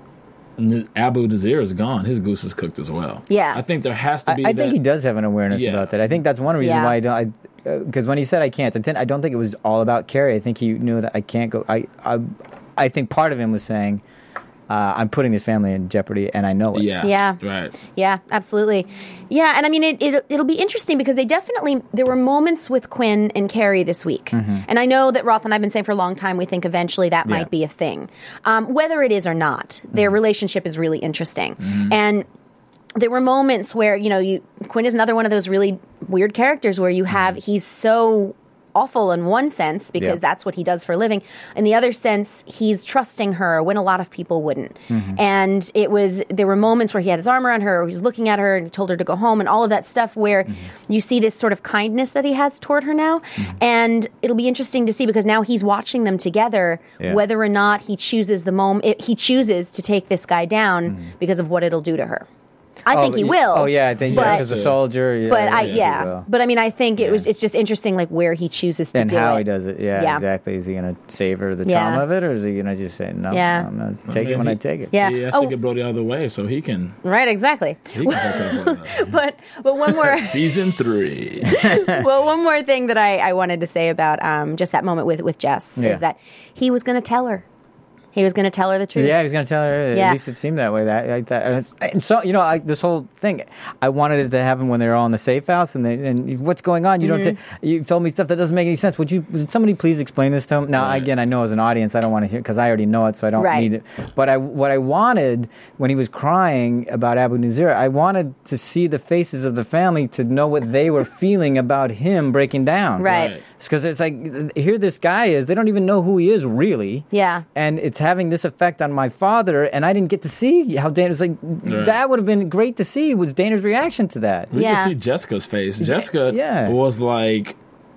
N- Abu Nazir is gone, his goose is cooked as well. Yeah. I think there has to I, be I that. think he does have an awareness Yeah. about that. I think that's one reason Yeah. why I don't. Because when he said I can't, I didn't- I don't think it was all about Carrie. I think he knew that I can't go. I I, I think part of him was saying, uh, "I'm putting this family in jeopardy, and I know it." Yeah. Yeah. Right. yeah, absolutely, yeah, and I mean it, it it'll be interesting because they definitely there were moments with Quinn and Carrie this week, and I know that Roth and I've been saying for a long time we think eventually that Mm-hmm. Yeah. might be a thing, um, whether it is or not. Their relationship is really interesting, and. There were moments where, you know, you Quinn is another one of those really weird characters where you have he's so awful in one sense because Yeah. that's what he does for a living. In the other sense, he's trusting her when a lot of people wouldn't. Mm-hmm. And it was there were moments where he had his arm around her, or he was looking at her and he told her to go home, and all of that stuff where Mm-hmm. you see this sort of kindness that he has toward her now. And it'll be interesting to see because now he's watching them together, Yeah. whether or not he chooses the moment he chooses to take this guy down Mm-hmm. because of what it'll do to her. I Oh, think he y- will. Oh yeah, I think but, yeah, as a soldier. Yeah, but I he yeah, will. but I mean I think it Yeah. was it's just interesting like where he chooses to and do how it. he does it. Yeah, Yeah. exactly. Is he going to savor the Yeah. trauma of it, or is he going to just say no? Yeah. I'm going to take mean, it when he- I take it. Yeah. He has Oh. to get Brody out of the way so he can. Right, exactly. He can hook up with her. But but one more Season three. well one more thing that I, I wanted to say about um, just that moment with with Jess Yeah. is that he was going to tell her. He was going to tell her the truth. Yeah, he was going to tell her. Yeah. At least it seemed that way. That, like that. And so, you know, I, this whole thing, I wanted it to happen when they were all in the safe house. And, they, and what's going on? You Mm-hmm. don't. T- you told me stuff that doesn't make any sense. Would you? Would somebody please explain this to him? Now, Right. again, I know as an audience, I don't want to hear because I already know it, so I don't Right. need it. But I, what I wanted when he was crying about Abu Nazir, I wanted to see the faces of the family to know what they were feeling about him breaking down. Right. Right. Because it's like, here this guy is. They don't even know who he is really. Yeah. And it's having this effect on my father, and I didn't get to see how Dana's like. Right. That would have been great to see. Was Dana's reaction to that? We Yeah. can see Jessica's face. Jessica yeah. was like,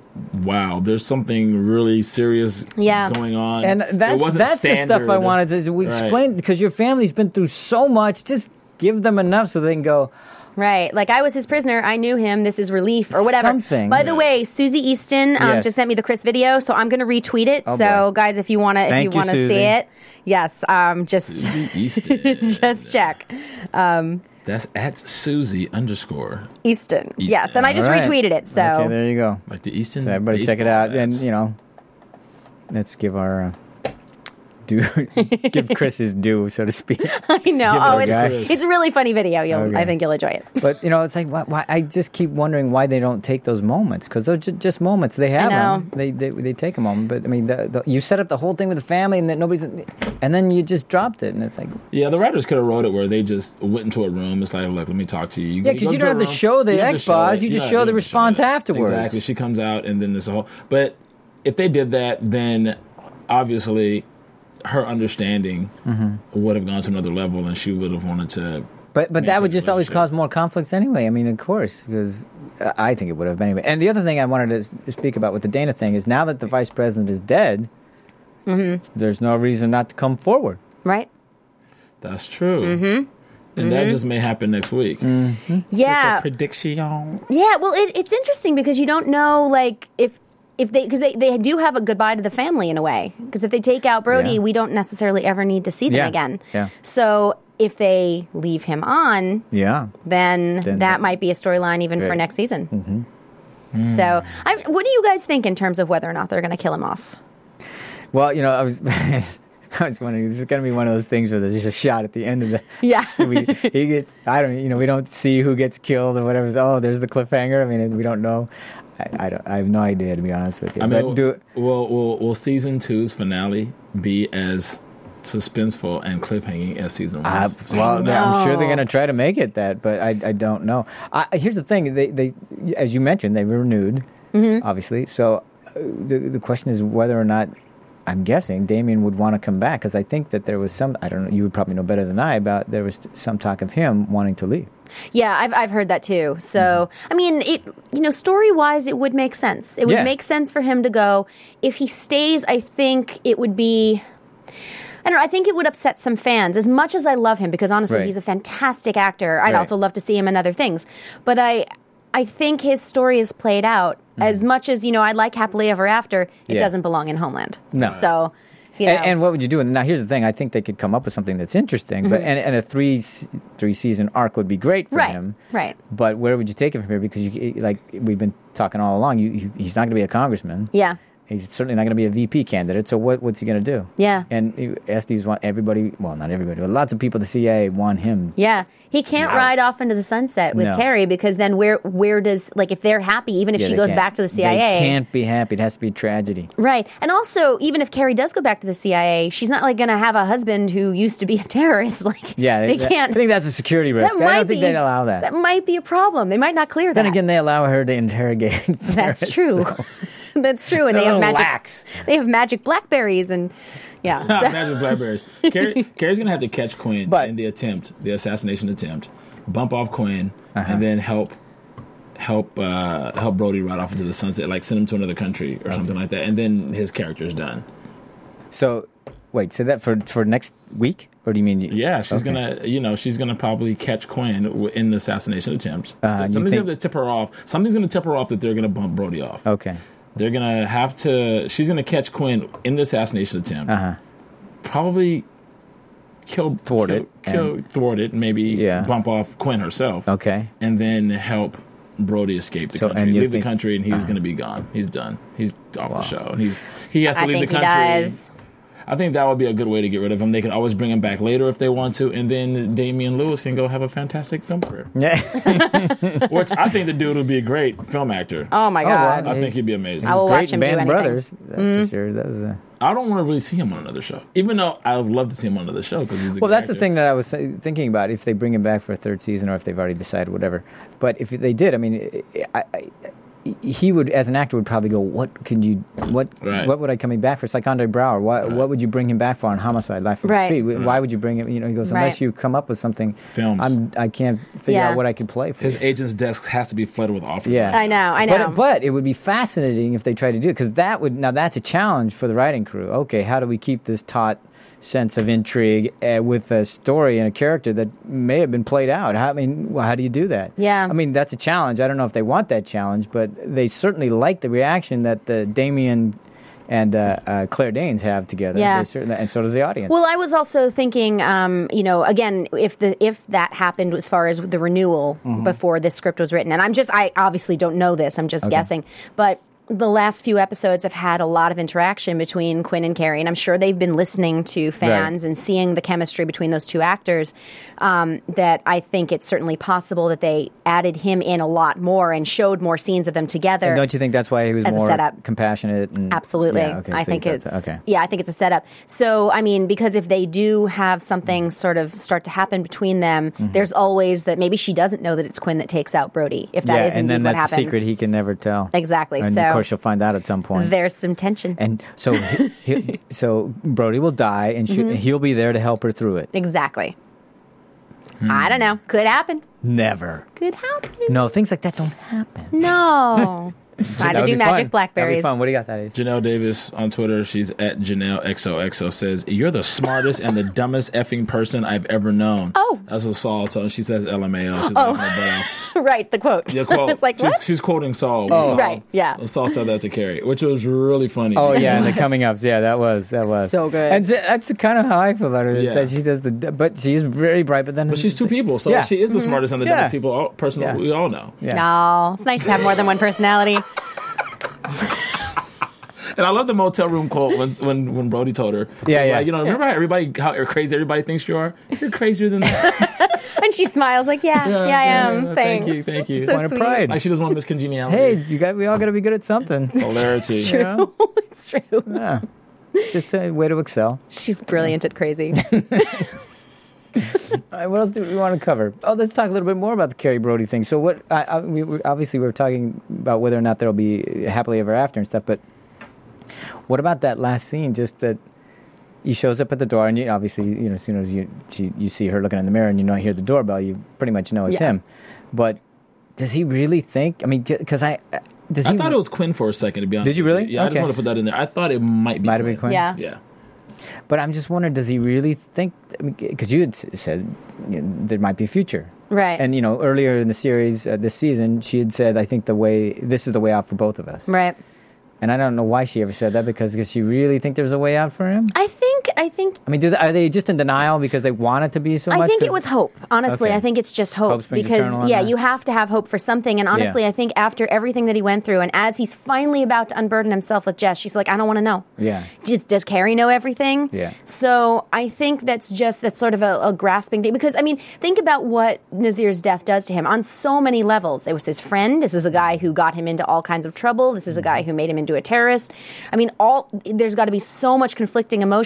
wow, there's something really serious Yeah. going on. And It that's wasn't that's the stuff I standard. wanted to. We Right. explained because your family's been through so much. Just give them enough so they can go. Right. Like, I was his prisoner. I knew him. This is relief or whatever. Something. By the way, Susie Easton um, Yes. just sent me the Chris video, so I'm going to retweet it. Oh, so, boy. guys, if you want to if Thank you you, want to see Susie. it, yes, um, just Susie Easton. just check. Um, That's at Susie underscore. Easton. Yes, and I just All right. retweeted it. So, Okay, there you go. Like the Easton. So everybody check it baseball out, and bats. you know, let's give our. Uh, do give Chris his due, so to speak. I know. Give Oh, it a it's guy. it's a really funny video. You'll, Okay. I think you'll enjoy it. But you know, it's like why, why, I just keep wondering why they don't take those moments because they're ju- just moments. They have know. them. They, they they take a moment. But I mean, the, the, you set up the whole thing with the family, and that nobody's, and then you just dropped it, and it's like Yeah, the writers could have wrote it where they just went into a room. It's like, look, let me talk to you. you Yeah, go- 'cause go you to don't a have to room. show the You don't have to show X-Files, it. you just Yeah, show you the don't have to show response it. afterwards. Exactly. She comes out, and then there's a whole. But if they did that, then obviously her understanding would have gone to another level, and she would have wanted to. But but that maintain would the just always relationship. cause more conflicts anyway. I mean, of course, because I think it would have anyway. And the other thing I wanted to s- speak about with the Dana thing is now that the vice president is dead, there's no reason not to come forward. Right? That's true. Mm-hmm. And that just may happen next week. Yeah. Prediction. Yeah, well, it, it's interesting because you don't know, like, if if they because they, they do have a goodbye to the family in a way. Because if they take out Brody, Yeah. we don't necessarily ever need to see them Yeah, again. yeah. So if they leave him on, Yeah. then, Then- that might be a storyline even for Right. next season. Mm-hmm. So, I, what do you guys think in terms of whether or not they're going to kill him off? Well, you know, I was. I was wondering, this is going to be one of those things where there's just a shot at the end of the. Yeah. we, he gets. I don't. You know, we don't see who gets killed or whatever. Oh, there's the cliffhanger. I mean, we don't know. I, I don't. I have no idea, to be honest with you. I mean, but do will will will season two's finale be as suspenseful and cliffhanging as season one? Uh, well, know. I'm sure they're going to try to make it that, but I, I don't know. I, here's the thing: they, they, as you mentioned, they were renewed, Mm-hmm. obviously. So uh, the the question is whether or not, I'm guessing Damien would want to come back because I think that there was some. I don't know. You would probably know better than I about there was some talk of him wanting to leave. Yeah, I've I've heard that too. So, Mm-hmm. I mean, it you know, story wise, it would make sense. It would Yeah. make sense for him to go. If he stays, I think it would be. I don't know. I think it would upset some fans. As much as I love him, because honestly, Right. he's a fantastic actor. I'd Right. also love to see him in other things. But I, I think his story is played out. As much as you know, I like Happily Ever After. It Mm-hmm. Yeah. doesn't belong in Homeland. No. So, you know, And, and what would you do? And now here's the thing: I think they could come up with something that's interesting, but and, and a three se- three season arc would be great for Right, him. right. But where would you take him from here? Because you, like we've been talking all along, you, you, he's not going to be a congressman. yeah. He's certainly not going to be a V P candidate. So what, what's he going to do? Yeah. And Estes want everybody. Well, not everybody, but lots of people. The C I A want him. Yeah, he can't Out. ride off into the sunset with No. Carrie because then where where does like if they're happy, even if Yeah, she they goes can't- back to the C I A, They can't be happy. It has to be a tragedy. right? And also, even if Carrie does go back to the C I A, she's not like going to have a husband who used to be a terrorist. Like, Yeah, they that- can't. I think that's a security risk. that I might don't think be, they'd allow that. That might be a problem. They might not clear Then that. again, they allow her to interrogate. That's Sarah, true. so- That's true. And They're they have little magic. lax. They have magic blackberries, and yeah. so- Magic blackberries. Carrie, Carrie's gonna have to catch Quinn But- in the attempt, the assassination attempt, bump off Quinn, Uh-huh. and then help help uh, help Brody ride off into the sunset, like send him to another country or something like that, and then his character's done. So, wait, say that for for next week, or do you mean? Yeah, she's Okay. gonna, you know, she's gonna probably catch Quinn w- in the assassination attempt. Uh, you Something's think- gonna tip her off. Something's gonna tip her off that they're gonna bump Brody off. Okay. They're gonna have to. She's gonna catch Quinn in the assassination attempt. Uh huh. Probably kill Thwart kill, it kill and- thwart it. Maybe Yeah. bump off Quinn herself. Okay. And then help Brody escape the So- country, and you leave think- the country, and he's uh-huh. gonna be gone. He's done. He's off the show, and he's he has to I leave think the he country. does. I think that would be a good way to get rid of him. They could always bring him back later if they want to, and then Damian Lewis can go have a fantastic film career. Yeah. Which I think the dude would be a great film actor. Oh my Oh, wow. god. I think he'd be amazing. I will Great watch him in do Band anything. Brothers. That's Mm-hmm. for sure. That was. A... I don't want to really see him on another show, even though I would love to see him on another show because he's a Well, good that's the actor. thing that I was say- thinking about if they bring him back for a third season or if they've already decided whatever. But if they did, I mean, I, I, he would, as an actor, would probably go, "What could you? What? Right. What would I coming back for?" It's like Andre Braugher. Why, Right. What would you bring him back for on Homicide: Life on Right. the Street? Why Right. would you bring him? You know, he goes, "Unless Right. you come up with something, Films. I'm, I can't figure Yeah. out what I could play for." His you." agent's desk has to be flooded with offers. Yeah. right I know. I But know. it, but it would be fascinating if they tried to do it because that would now that's a challenge for the writing crew. Okay, how do we keep this taut sense of intrigue uh, with a story and a character that may have been played out? How, I mean, well, how do you do that? Yeah. I mean, that's a challenge. I don't know if they want that challenge, but they certainly like the reaction that the Damien and uh, uh, Claire Danes have together. Yeah. They certainly, and so does the audience. Well, I was also thinking, um, you know, again, if the if that happened as far as the renewal Mm-hmm. before this script was written, and I'm just, I obviously don't know this, I'm just guessing, but the last few episodes have had a lot of interaction between Quinn and Carrie, and I'm sure they've been listening to fans Right. and seeing the chemistry between those two actors. Um, that I think it's certainly possible that they added him in a lot more and showed more scenes of them together. And don't you think that's why he was As a more setup. compassionate? And, Absolutely. Yeah, okay, I so you think thought it's that- okay. yeah, I think it's a setup. So, I mean, because if they do have something sort of start to happen between them, there's always that maybe she doesn't know that it's Quinn that takes out Brody. If that yeah, is and indeed then what that's a happens. secret he can never tell. Exactly. And So of course, you'll find out at some point. there's some tension. And so, he, he, so Brody will die, and she, Mm-hmm. he'll be there to help her through it. Exactly. Hmm. I don't know. Could happen. Never. Could happen. No, things like that don't happen. No. Try That to would do be magic fun. That'd be blackberries. fun. What do you got, that is? Janelle Davis on Twitter, she's at Janelle X O X O, says, "You're the smartest and the dumbest effing person I've ever known." Oh. That's what Saul told. She says L M A O. She's laughing her butt off. Right, the quote. The quote. It's like, she's, what? she's quoting Saul. Oh. Saul. Right, yeah. Saul said that to Carrie, which was really funny. Oh yeah, and the coming ups. Yeah, that was that was So good. And th- that's kind of how I feel about her. Is Yeah. that she does the, but she is very bright. But then, But she's two people, so Yeah. she is the smartest and the Yeah. dumbest people all, person Yeah. we all know. Yeah. No, it's nice to have more than one personality. And I love the motel room quote when when, when Brody told her. Yeah, He's yeah. Like, you know, remember how everybody how crazy everybody thinks you are? You're crazier than that. And she smiles like, yeah, yeah, I yeah, am. yeah, Thanks. thank you, thank you. So Point of sweet. pride. Like she doesn't want Miss Congeniality. Hey, you got. We all got to be good at something. Hilarity. It's You know? true. It's true. Yeah. Just a way to excel. She's brilliant at crazy. All right, what else do we want to cover? Oh, let's talk a little bit more about the Carrie Brody thing. So, what? I, I, we we- obviously we were talking about whether or not there'll be happily ever after and stuff. But what about that last scene? Just that he shows up at the door, and you obviously, you know, as soon as you she, you see her looking in the mirror, and you know, hear the doorbell, you pretty much know it's Yeah. him. But does he really think? I mean, because I does he? I thought it was Quinn for a second, to be honest. Did you with really? Yeah, I just Okay. want to put that in there. I thought it might be Might have Quinn. been Quinn. Yeah. Yeah. But I'm just wondering, does he really think? Because you had s- said you know, there might be a future. Right. And, you know, earlier in the series, uh, this season, she had said, I think the way, this is the way out for both of us. Right. And I don't know why she ever said that, because does she really think there's a way out for him? I think, I think, I mean, do they, are they just in denial because they want it to be so I much? think it 'Cause- was hope. Honestly, Okay. I think it's just hope, Hope springs because eternal on yeah, that? you have to have hope for something. And honestly, Yeah. I think after everything that he went through, and as he's finally about to unburden himself with Jess, she's like, I don't want to know. Yeah. Just, does Carrie know everything? Yeah. So I think that's just that's sort of a, a grasping thing, because I mean, think about what Nazir's death does to him on so many levels. It was his friend. This is a guy who got him into all kinds of trouble. This is a guy who made him into a terrorist. I mean, all there's got to be so much conflicting emotion, and the only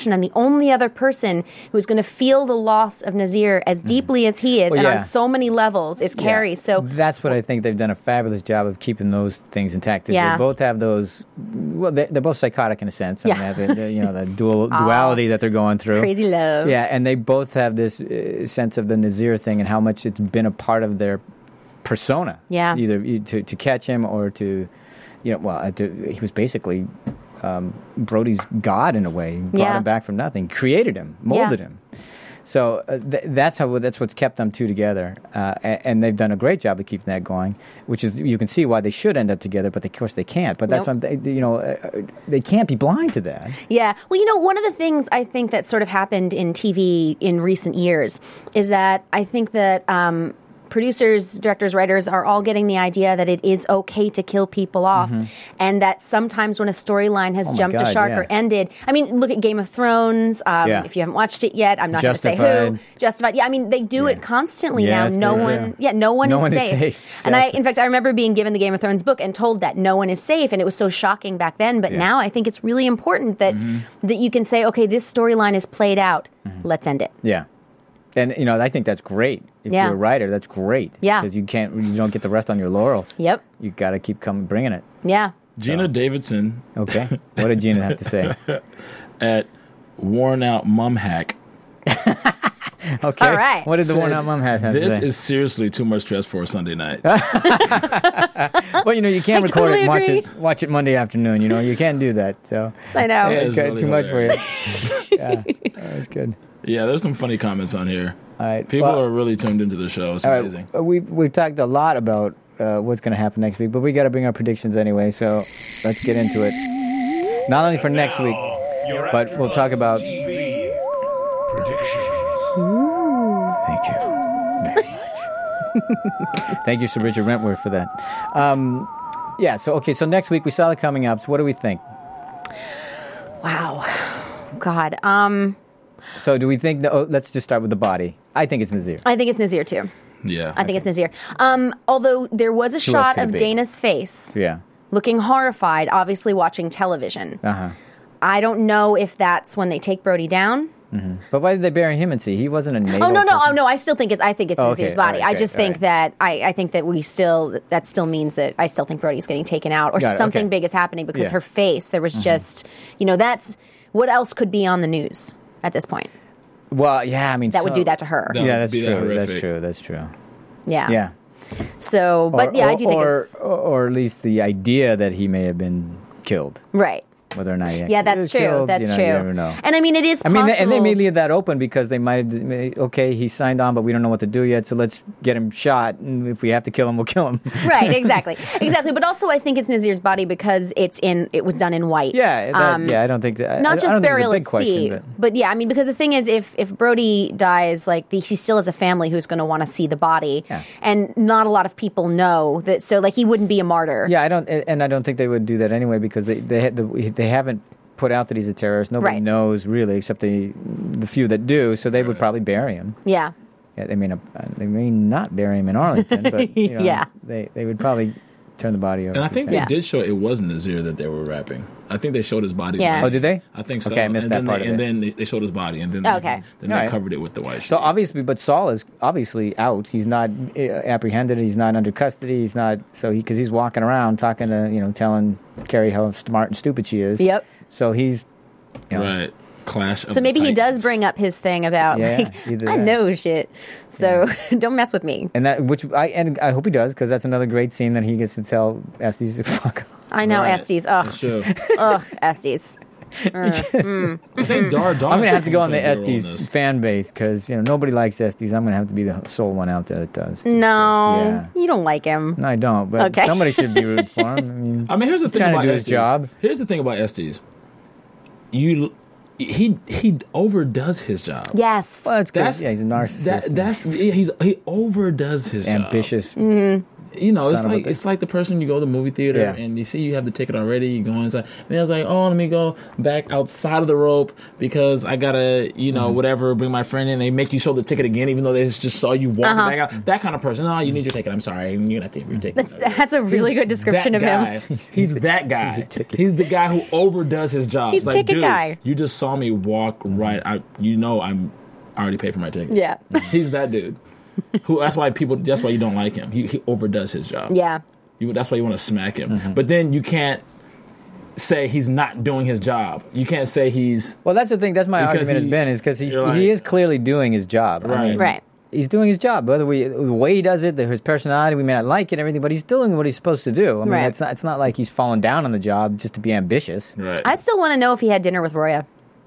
only other person who's going to feel the loss of Nazir as deeply as he is, Well, and yeah. on so many levels, is Carrie. Yeah. So that's what I think they've done a fabulous job of keeping those things intact. is Yeah. They both have those. Well, they, they're both psychotic in a sense. I Yeah. mean, they have the, the, you know, the dual duality that they're going through. crazy love. Yeah, and they both have this uh, sense of the Nazir thing and how much it's been a part of their persona. Yeah. Either you- to to catch him or to, you know, well, uh, to, he was basically um, Brody's god in a way. He brought Yeah. him back from nothing, created him, molded Yeah. him. So uh, th- that's how that's what's kept them two together, uh, and, and they've done a great job of keeping that going. Which is you can see why they should end up together, but they, of course they can't. But that's Nope. what I'm, you know uh, they can't be blind to that. Yeah. Well, you know, one of the things I think that sort of happened in T V in recent years is that I think that um, producers, directors, writers are all getting the idea that it is okay to kill people off, and that sometimes when a storyline has Mm-hmm. Oh my jumped a God, shark yeah. or ended. I mean, look at Game of Thrones. Um, Yeah. If you haven't watched it yet, I'm not going to say who. Justified. Justified. Yeah. I mean, they do it constantly Yes, now. No they one. do. Yeah. No one No is one is safe. safe. And I, Exactly. in fact, I remember being given the Game of Thrones book and told that no one is safe, and it was so shocking back then. But Yeah. now I think it's really important that that you can say, okay, this storyline is played out. Let's end it. Yeah, and you know I think that's great. If Yeah. you're a writer, that's great. Yeah. because you can't, you don't get the rest on your laurels. Yep. You got to keep coming, bringing it. Yeah. Gina Davidson Okay, what did Gina have to say? at Worn Out Mum Hack. Okay, All right. What did the said, worn out mom have, have to This say? is seriously too much stress for a Sunday night. Well, you know, you can't I record totally it and watch agree. it. Watch it Monday afternoon. You know, you can't do that. So I know. Yeah. it's It's got really too much hilarious. for you. Yeah, that was good. Yeah, there's some funny comments on here. All right, People well- are really tuned into the show. It's All right, amazing. uh, we've we've talked a lot about uh, what's going to happen next week, but we got to bring our predictions anyway. So let's get into it. Not only for next week, but we'll talk about. T V predictions. Thank you very much. Thank you, Sir Richard Rentworth, for that. Um, yeah. So okay. So next week we saw the coming ups. What do we think? Wow. God. Um, So do we think? The, oh, let's just start with the body. I think it's Nazir. I think it's Nazir too. Yeah. I think it's Nazir. Um, although there was a Who else shot could it of be? Dana's face Yeah. looking horrified, obviously watching television. Uh huh. I don't know if that's when they take Brody down. But why did they bury him in sea? He wasn't a naval. Oh no, no, person. oh no! I still think it's. I think it's Oh, Nazir's okay. body. All right, I just great. think All that I, I think that we still that still means that I still think Brody's getting taken out or Got it, something okay. big is happening because Yeah. Mm-hmm. her face. There was just, you know, that's what else could be on the news at this point Well, yeah. I mean, that would so- do that to her. That Yeah, would that's be that true. That's horrific. true. That's true. Yeah. Yeah. So, but Or- yeah, I or- do think or, it's or, or at least the idea that he may have been killed. right. Whether or not he actually Yeah, that's was true. killed, That's you know, true. You never know. And I mean, it is. I mean, possible. and they may leave that open because they might. Okay, he signed on, but we don't know what to do yet. So let's get him shot, and if we have to kill him, we'll kill him. Right, exactly, exactly. But also, I think it's Nazir's body because it's in. It was done in white. Yeah, that, Um, yeah. I don't think that. I- Not I just don't think it's a burial big at question, sea, but- but yeah, I mean, because the thing is, if if Brody dies, like the, he still has a family who's going to want to see the body, Yeah. and not a lot of people know that. So, like, he wouldn't be a martyr. Yeah, I don't, and I don't think they would do that anyway because they they had the, they haven't put out that he's a terrorist. Nobody Right. knows really, except the the few that do. So they would probably bury him. yeah, Yeah, they may not, they may not bury him in Arlington, but you know, Yeah. they they would probably turn the body over. And I to think the they Yeah. did show it was Nazir that they were rapping. I think they showed his body. Yeah. white. Oh, did they? I think so. Okay, I missed and that then part they, of And it. then they, they showed his body, and then Okay. they, then All they right. covered it with the white. So sheet. obviously, but Saul is obviously out. He's not uh, apprehended. He's not under custody. He's not so he because he's walking around talking to you know telling Carrie how smart and stupid she is. Yep. So he's you know, right, clash. Of So maybe the he does Titans. bring up his thing about Yeah, like either I that. know shit, so don't mess with me. and that which I and I hope he does because that's another great scene that he gets to tell Estes to fuck. I know Right. Estes. That's Ugh, true. ugh, Estes. I think Dar Dar. I'm gonna have to go on the played a role in Estes this. fan base because you know nobody likes Estes. I'm gonna have to be the sole one out there that does. No, Yeah. you don't like him. No, I don't. But Okay. somebody should be rooting for him. I mean, I mean, here's the He's thing trying to about do his Estes. job. Here's the thing about Estes. You, he he overdoes his job. Yes. well, that's That's because yeah, he's a narcissist. That, and that's yeah, he's he overdoes his ambitious. job. You know, it's Son of a like bitch. it's like the person you go to the movie theater Yeah. and you see you have the ticket already. You go inside, and I was like, "Oh, let me go back outside of the rope because I gotta, you know, Mm-hmm. whatever, bring my friend in." They make you show the ticket again, even though they just saw you walking Uh-huh. back out. That kind of person. No, you need your ticket. I'm sorry, you're gonna have to have your ticket. That's, that's a really good description that of guy. him. He's, that guy. he's a ticket. He's the guy who overdoes his job. He's It's like, ticket dude, guy. you just saw me walk right. I, you know, I'm I already paid for my ticket. Yeah. He's that dude. Who? That's why people. That's why you don't like him. He, he overdoes his job. Yeah. You, that's why you want to smack him. Mm-hmm. But then you can't say he's not doing his job. You can't say he's Well, that's the thing. That's my Because argument he- has been is because he's you're like- he is clearly doing his job. I Right. mean, Right. He's doing his job. Whether we the way he does it, the, his personality, we may not like it, and everything, but he's still doing what he's supposed to do. I mean, Right. it's not it's not like he's falling down on the job just to be ambitious. right. I still want to know if he had dinner with Roya.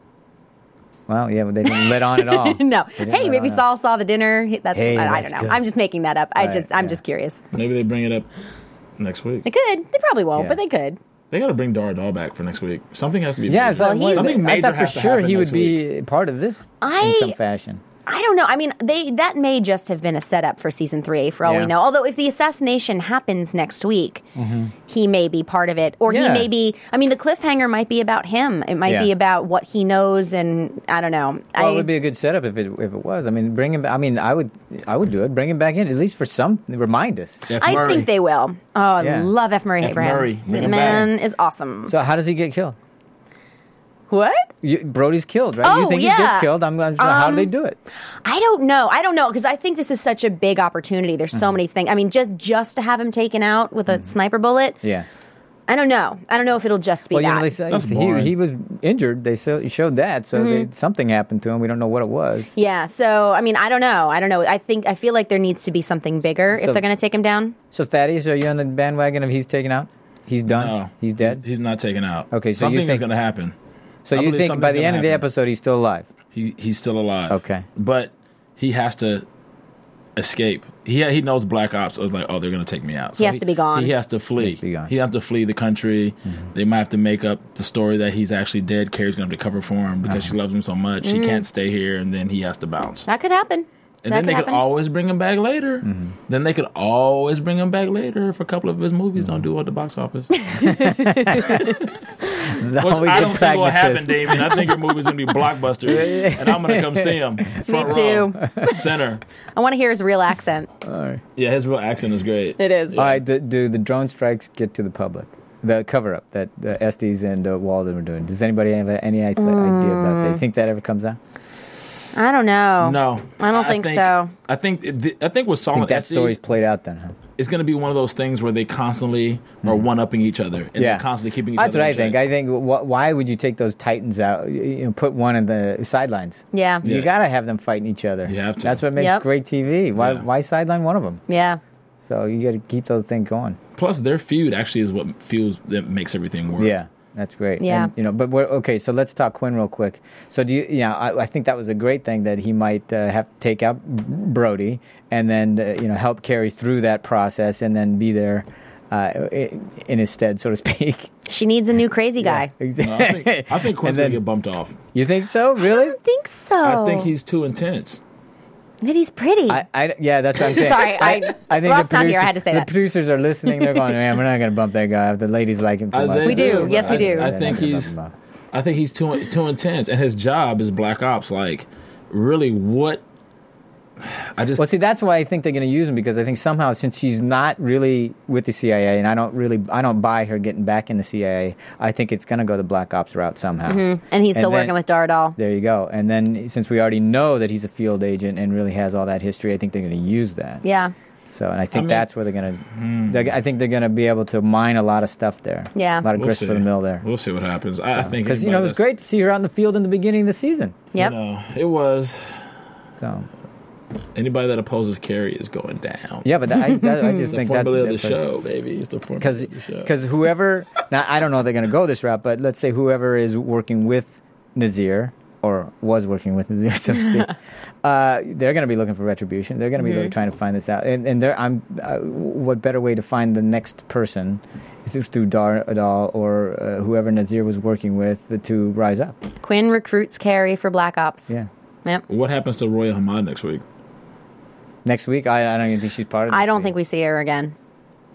Well, yeah, but they didn't let on at all. No. They didn't Hey, let maybe on at all. Saul saw the dinner. He- That's Hey, I, I that's don't know. good. I'm just making that up. I Right, just I'm yeah. just curious. Maybe they bring it up next week. They could. They probably won't, Yeah. but they could. They got to bring Dara Dahl back for next week. Something has to be. Yeah, major. so Well, he's- something I major thought for has to sure happen he would next week. be part of this I- in some fashion. I don't know. I mean, they that may just have been a setup for season three, for all Yeah. we know. Although, if the assassination happens next week, he may be part of it, or he Yeah. may be. I mean, the cliffhanger might be about him. It might Yeah. be about what he knows, and I don't know. Well, I, it would be a good setup if it if it was. I mean, bring him. I mean, I would I would do it. Bring him back in at least for some. Remind us. F. I Murray. think they will. Oh, I Yeah. love F. Murray F. Abraham. Murray, bring The him man is awesome. So how does he get killed? What? You, Brody's killed, right? you Oh, think he yeah. gets killed? I'm, I'm how do Um, they do it? I don't know. I don't know because I think this is such a big opportunity. There's so many things. I mean, just just to have him taken out with a sniper bullet. Yeah. I don't know. I don't know if it'll just be Well, you that. know, they say That's he, boring. he was injured. They so, showed that, so they, something happened to him. We don't know what it was. Yeah, so I mean, I don't know. I don't know. I think I feel like there needs to be something bigger So- if they're going to take him down. So Thaddeus, are you on the bandwagon of he's taken out? He's done. No, He's dead. He's, he's not taken out. Okay, so you something is think- going to happen. so I you believe think by something's the gonna end of the happen. episode he's still alive? He he's still alive. Okay. but he has to escape. He he knows Black Ops. I was like, oh, they're going to take me out. He has to be gone. He has to flee. He has to be gone. He has to flee the country. They might have to make up the story that he's actually dead. Carrie's going to have to cover for him because she loves him so much. She can't stay here, and then he has to bounce. That could happen. And that then they could could happen. always bring him back later. Then they could always bring him back later if a couple of his movies don't do well at the box office. Which Always I the don't think will happen, pragmatist. Damien. I think your movie's going to be blockbusters, and I'm going to come see him. Front too. row, center. I want to hear his real accent. Yeah, his real accent is great. It is. All right. Do, do the drone strikes get to the public? The cover up that the Estes and uh, Walden were doing. Does anybody have any idea about that? You think that ever comes out? I don't know. No, I don't think so. I think it- I think with I Saul think and that Estes, story's played out then, huh? it's going to be one of those things where they constantly are one upping each other and Yeah. they're constantly keeping each That's other. what I in think. check. I think wh- why would you take those titans out? You you know, put one in the sidelines. Yeah. Yeah. You got to have them fighting each other. You have to. That's what makes Yep. great T V. Why Yeah. why sideline one of them? Yeah. So you got to keep those things going. Plus, their feud actually is what feels that makes everything work. Yeah, that's great. Yeah. And, you know, but we're okay. So let's talk Quinn real quick. So do you? Yeah, I, I think that was a great thing that he might uh, have to take out Brody and then uh, you know help Carrie through that process and then be there uh, in his stead, so to speak. She needs a new crazy guy. No, I Exactly. think, I think Quinn's And going to then- get bumped off. You think so? I Really? don't think so. I think he's too intense. But he's pretty. I, I, yeah, that's what I'm saying. Sorry, I- I think Ross the not here, producers, I had to say the that. producers are listening. They're going, man, we're not going to bump that guy. If the ladies like him too I- much, they We do. Yes, we I- do. I, They're think not gonna he's. bump him I think he's too too intense, and his job is Black Ops. Like, really, what? I just Well, see, that's why I think they're going to use him because I think somehow since she's not really with the C I A, and I don't really, I don't buy her getting back in the C I A. I think it's going to go the Black Ops route somehow. and he's still and then- working with Daradal. There you go. And then since we already know that he's a field agent and really has all that history, I think they're going to use that. Yeah. So, and I think mean- that's where they're going to. I think they're going to be able to mine a lot of stuff there. Yeah. a lot of we'll grist see. for the mill there. We'll see what happens. I, I think Because you know it anybody was great to see her out in the field in the beginning of the season. Yep. that's- You know, it was. So Anybody that opposes Carrie is going down. yeah, but that, I, that, I just It's the think that formula of the that's- show, baby. It's the formula because of the show. because whoever now I don't know if they're going to go this route, but let's say whoever is working with Nazir or was working with Nazir, so to speak, uh, they're going to be looking for retribution. They're going to be really trying to find this out, and and they're, I'm uh, what better way to find the next person is through Dar Adal or uh, whoever Nazir was working with to rise up. Quinn recruits Carrie for Black Ops. Yeah. Yep. What happens to Roya Hamad next week? Next week, I, I don't even think she's part of. I this don't week. think we see her again.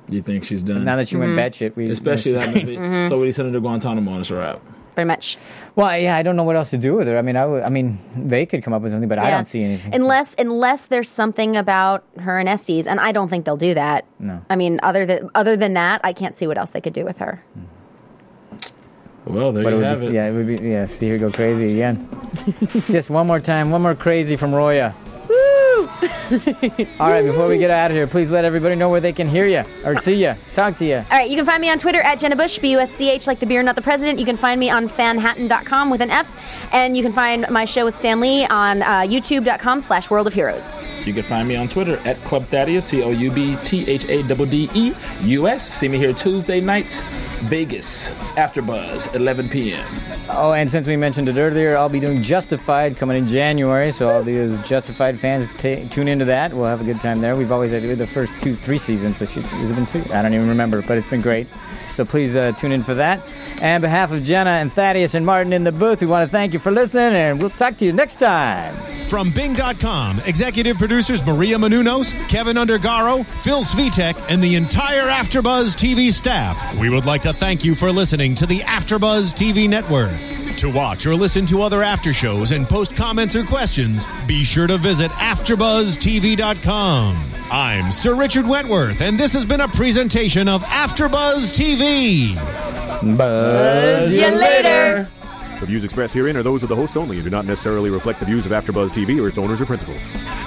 You think she's done? Now that she Mm-hmm. went batshit, we Especially yes. that movie. Mm-hmm. So when he sent her to Guantanamo on, it's a wrap. Pretty much. Well, yeah, I don't know what else to do with her. I mean, I, would, I mean, they could come up with something, but I Yeah. don't see anything. Unless unless there's something about her and Estes, and I don't think they'll do that. No. I mean, other than other than that, I can't see what else they could do with her. Well, there But it you would have be, it. yeah, it would be. Yeah, see her go crazy again. Just one more time, one more crazy from Roya. Woo! All right, before we get out of here, please let everybody know where they can hear you or see you, talk to you. All right, you can find me on Twitter at Jenna Bush, B U S C H, like the beer, not the president. You can find me on fanhattan dot com with an F. And you can find my show with Stan Lee on uh, youtube dot com slash world of heroes. You can find me on Twitter at Club Thaddeus, C O U B T H A D D E U S. See me here Tuesday nights, Vegas, AfterBuzz, eleven p.m. Oh, and since we mentioned it earlier, I'll be doing Justified coming in January, so all these Justified fans t- tune into that. We'll have a good time there. We've always had the first two, three seasons. Has it been two? I don't even remember, but it's been great. So please uh, tune in for that. And on behalf of Jenna and Thaddeus and Martin in the booth, we want to thank you for listening, and we'll talk to you next time. From Bing dot com, executive producers Maria Menounos, Kevin Undergaro, Phil Svitek, and the entire AfterBuzz T V staff, we would like to thank you for listening to the AfterBuzz T V network. To watch or listen to other after shows and post comments or questions, be sure to visit after buzz T V dot com. I'm Sir Richard Wentworth, and this has been a presentation of AfterBuzz T V. Buzz See you later. The views expressed herein are those of the hosts only and do not necessarily reflect the views of AfterBuzz T V or its owners or principals.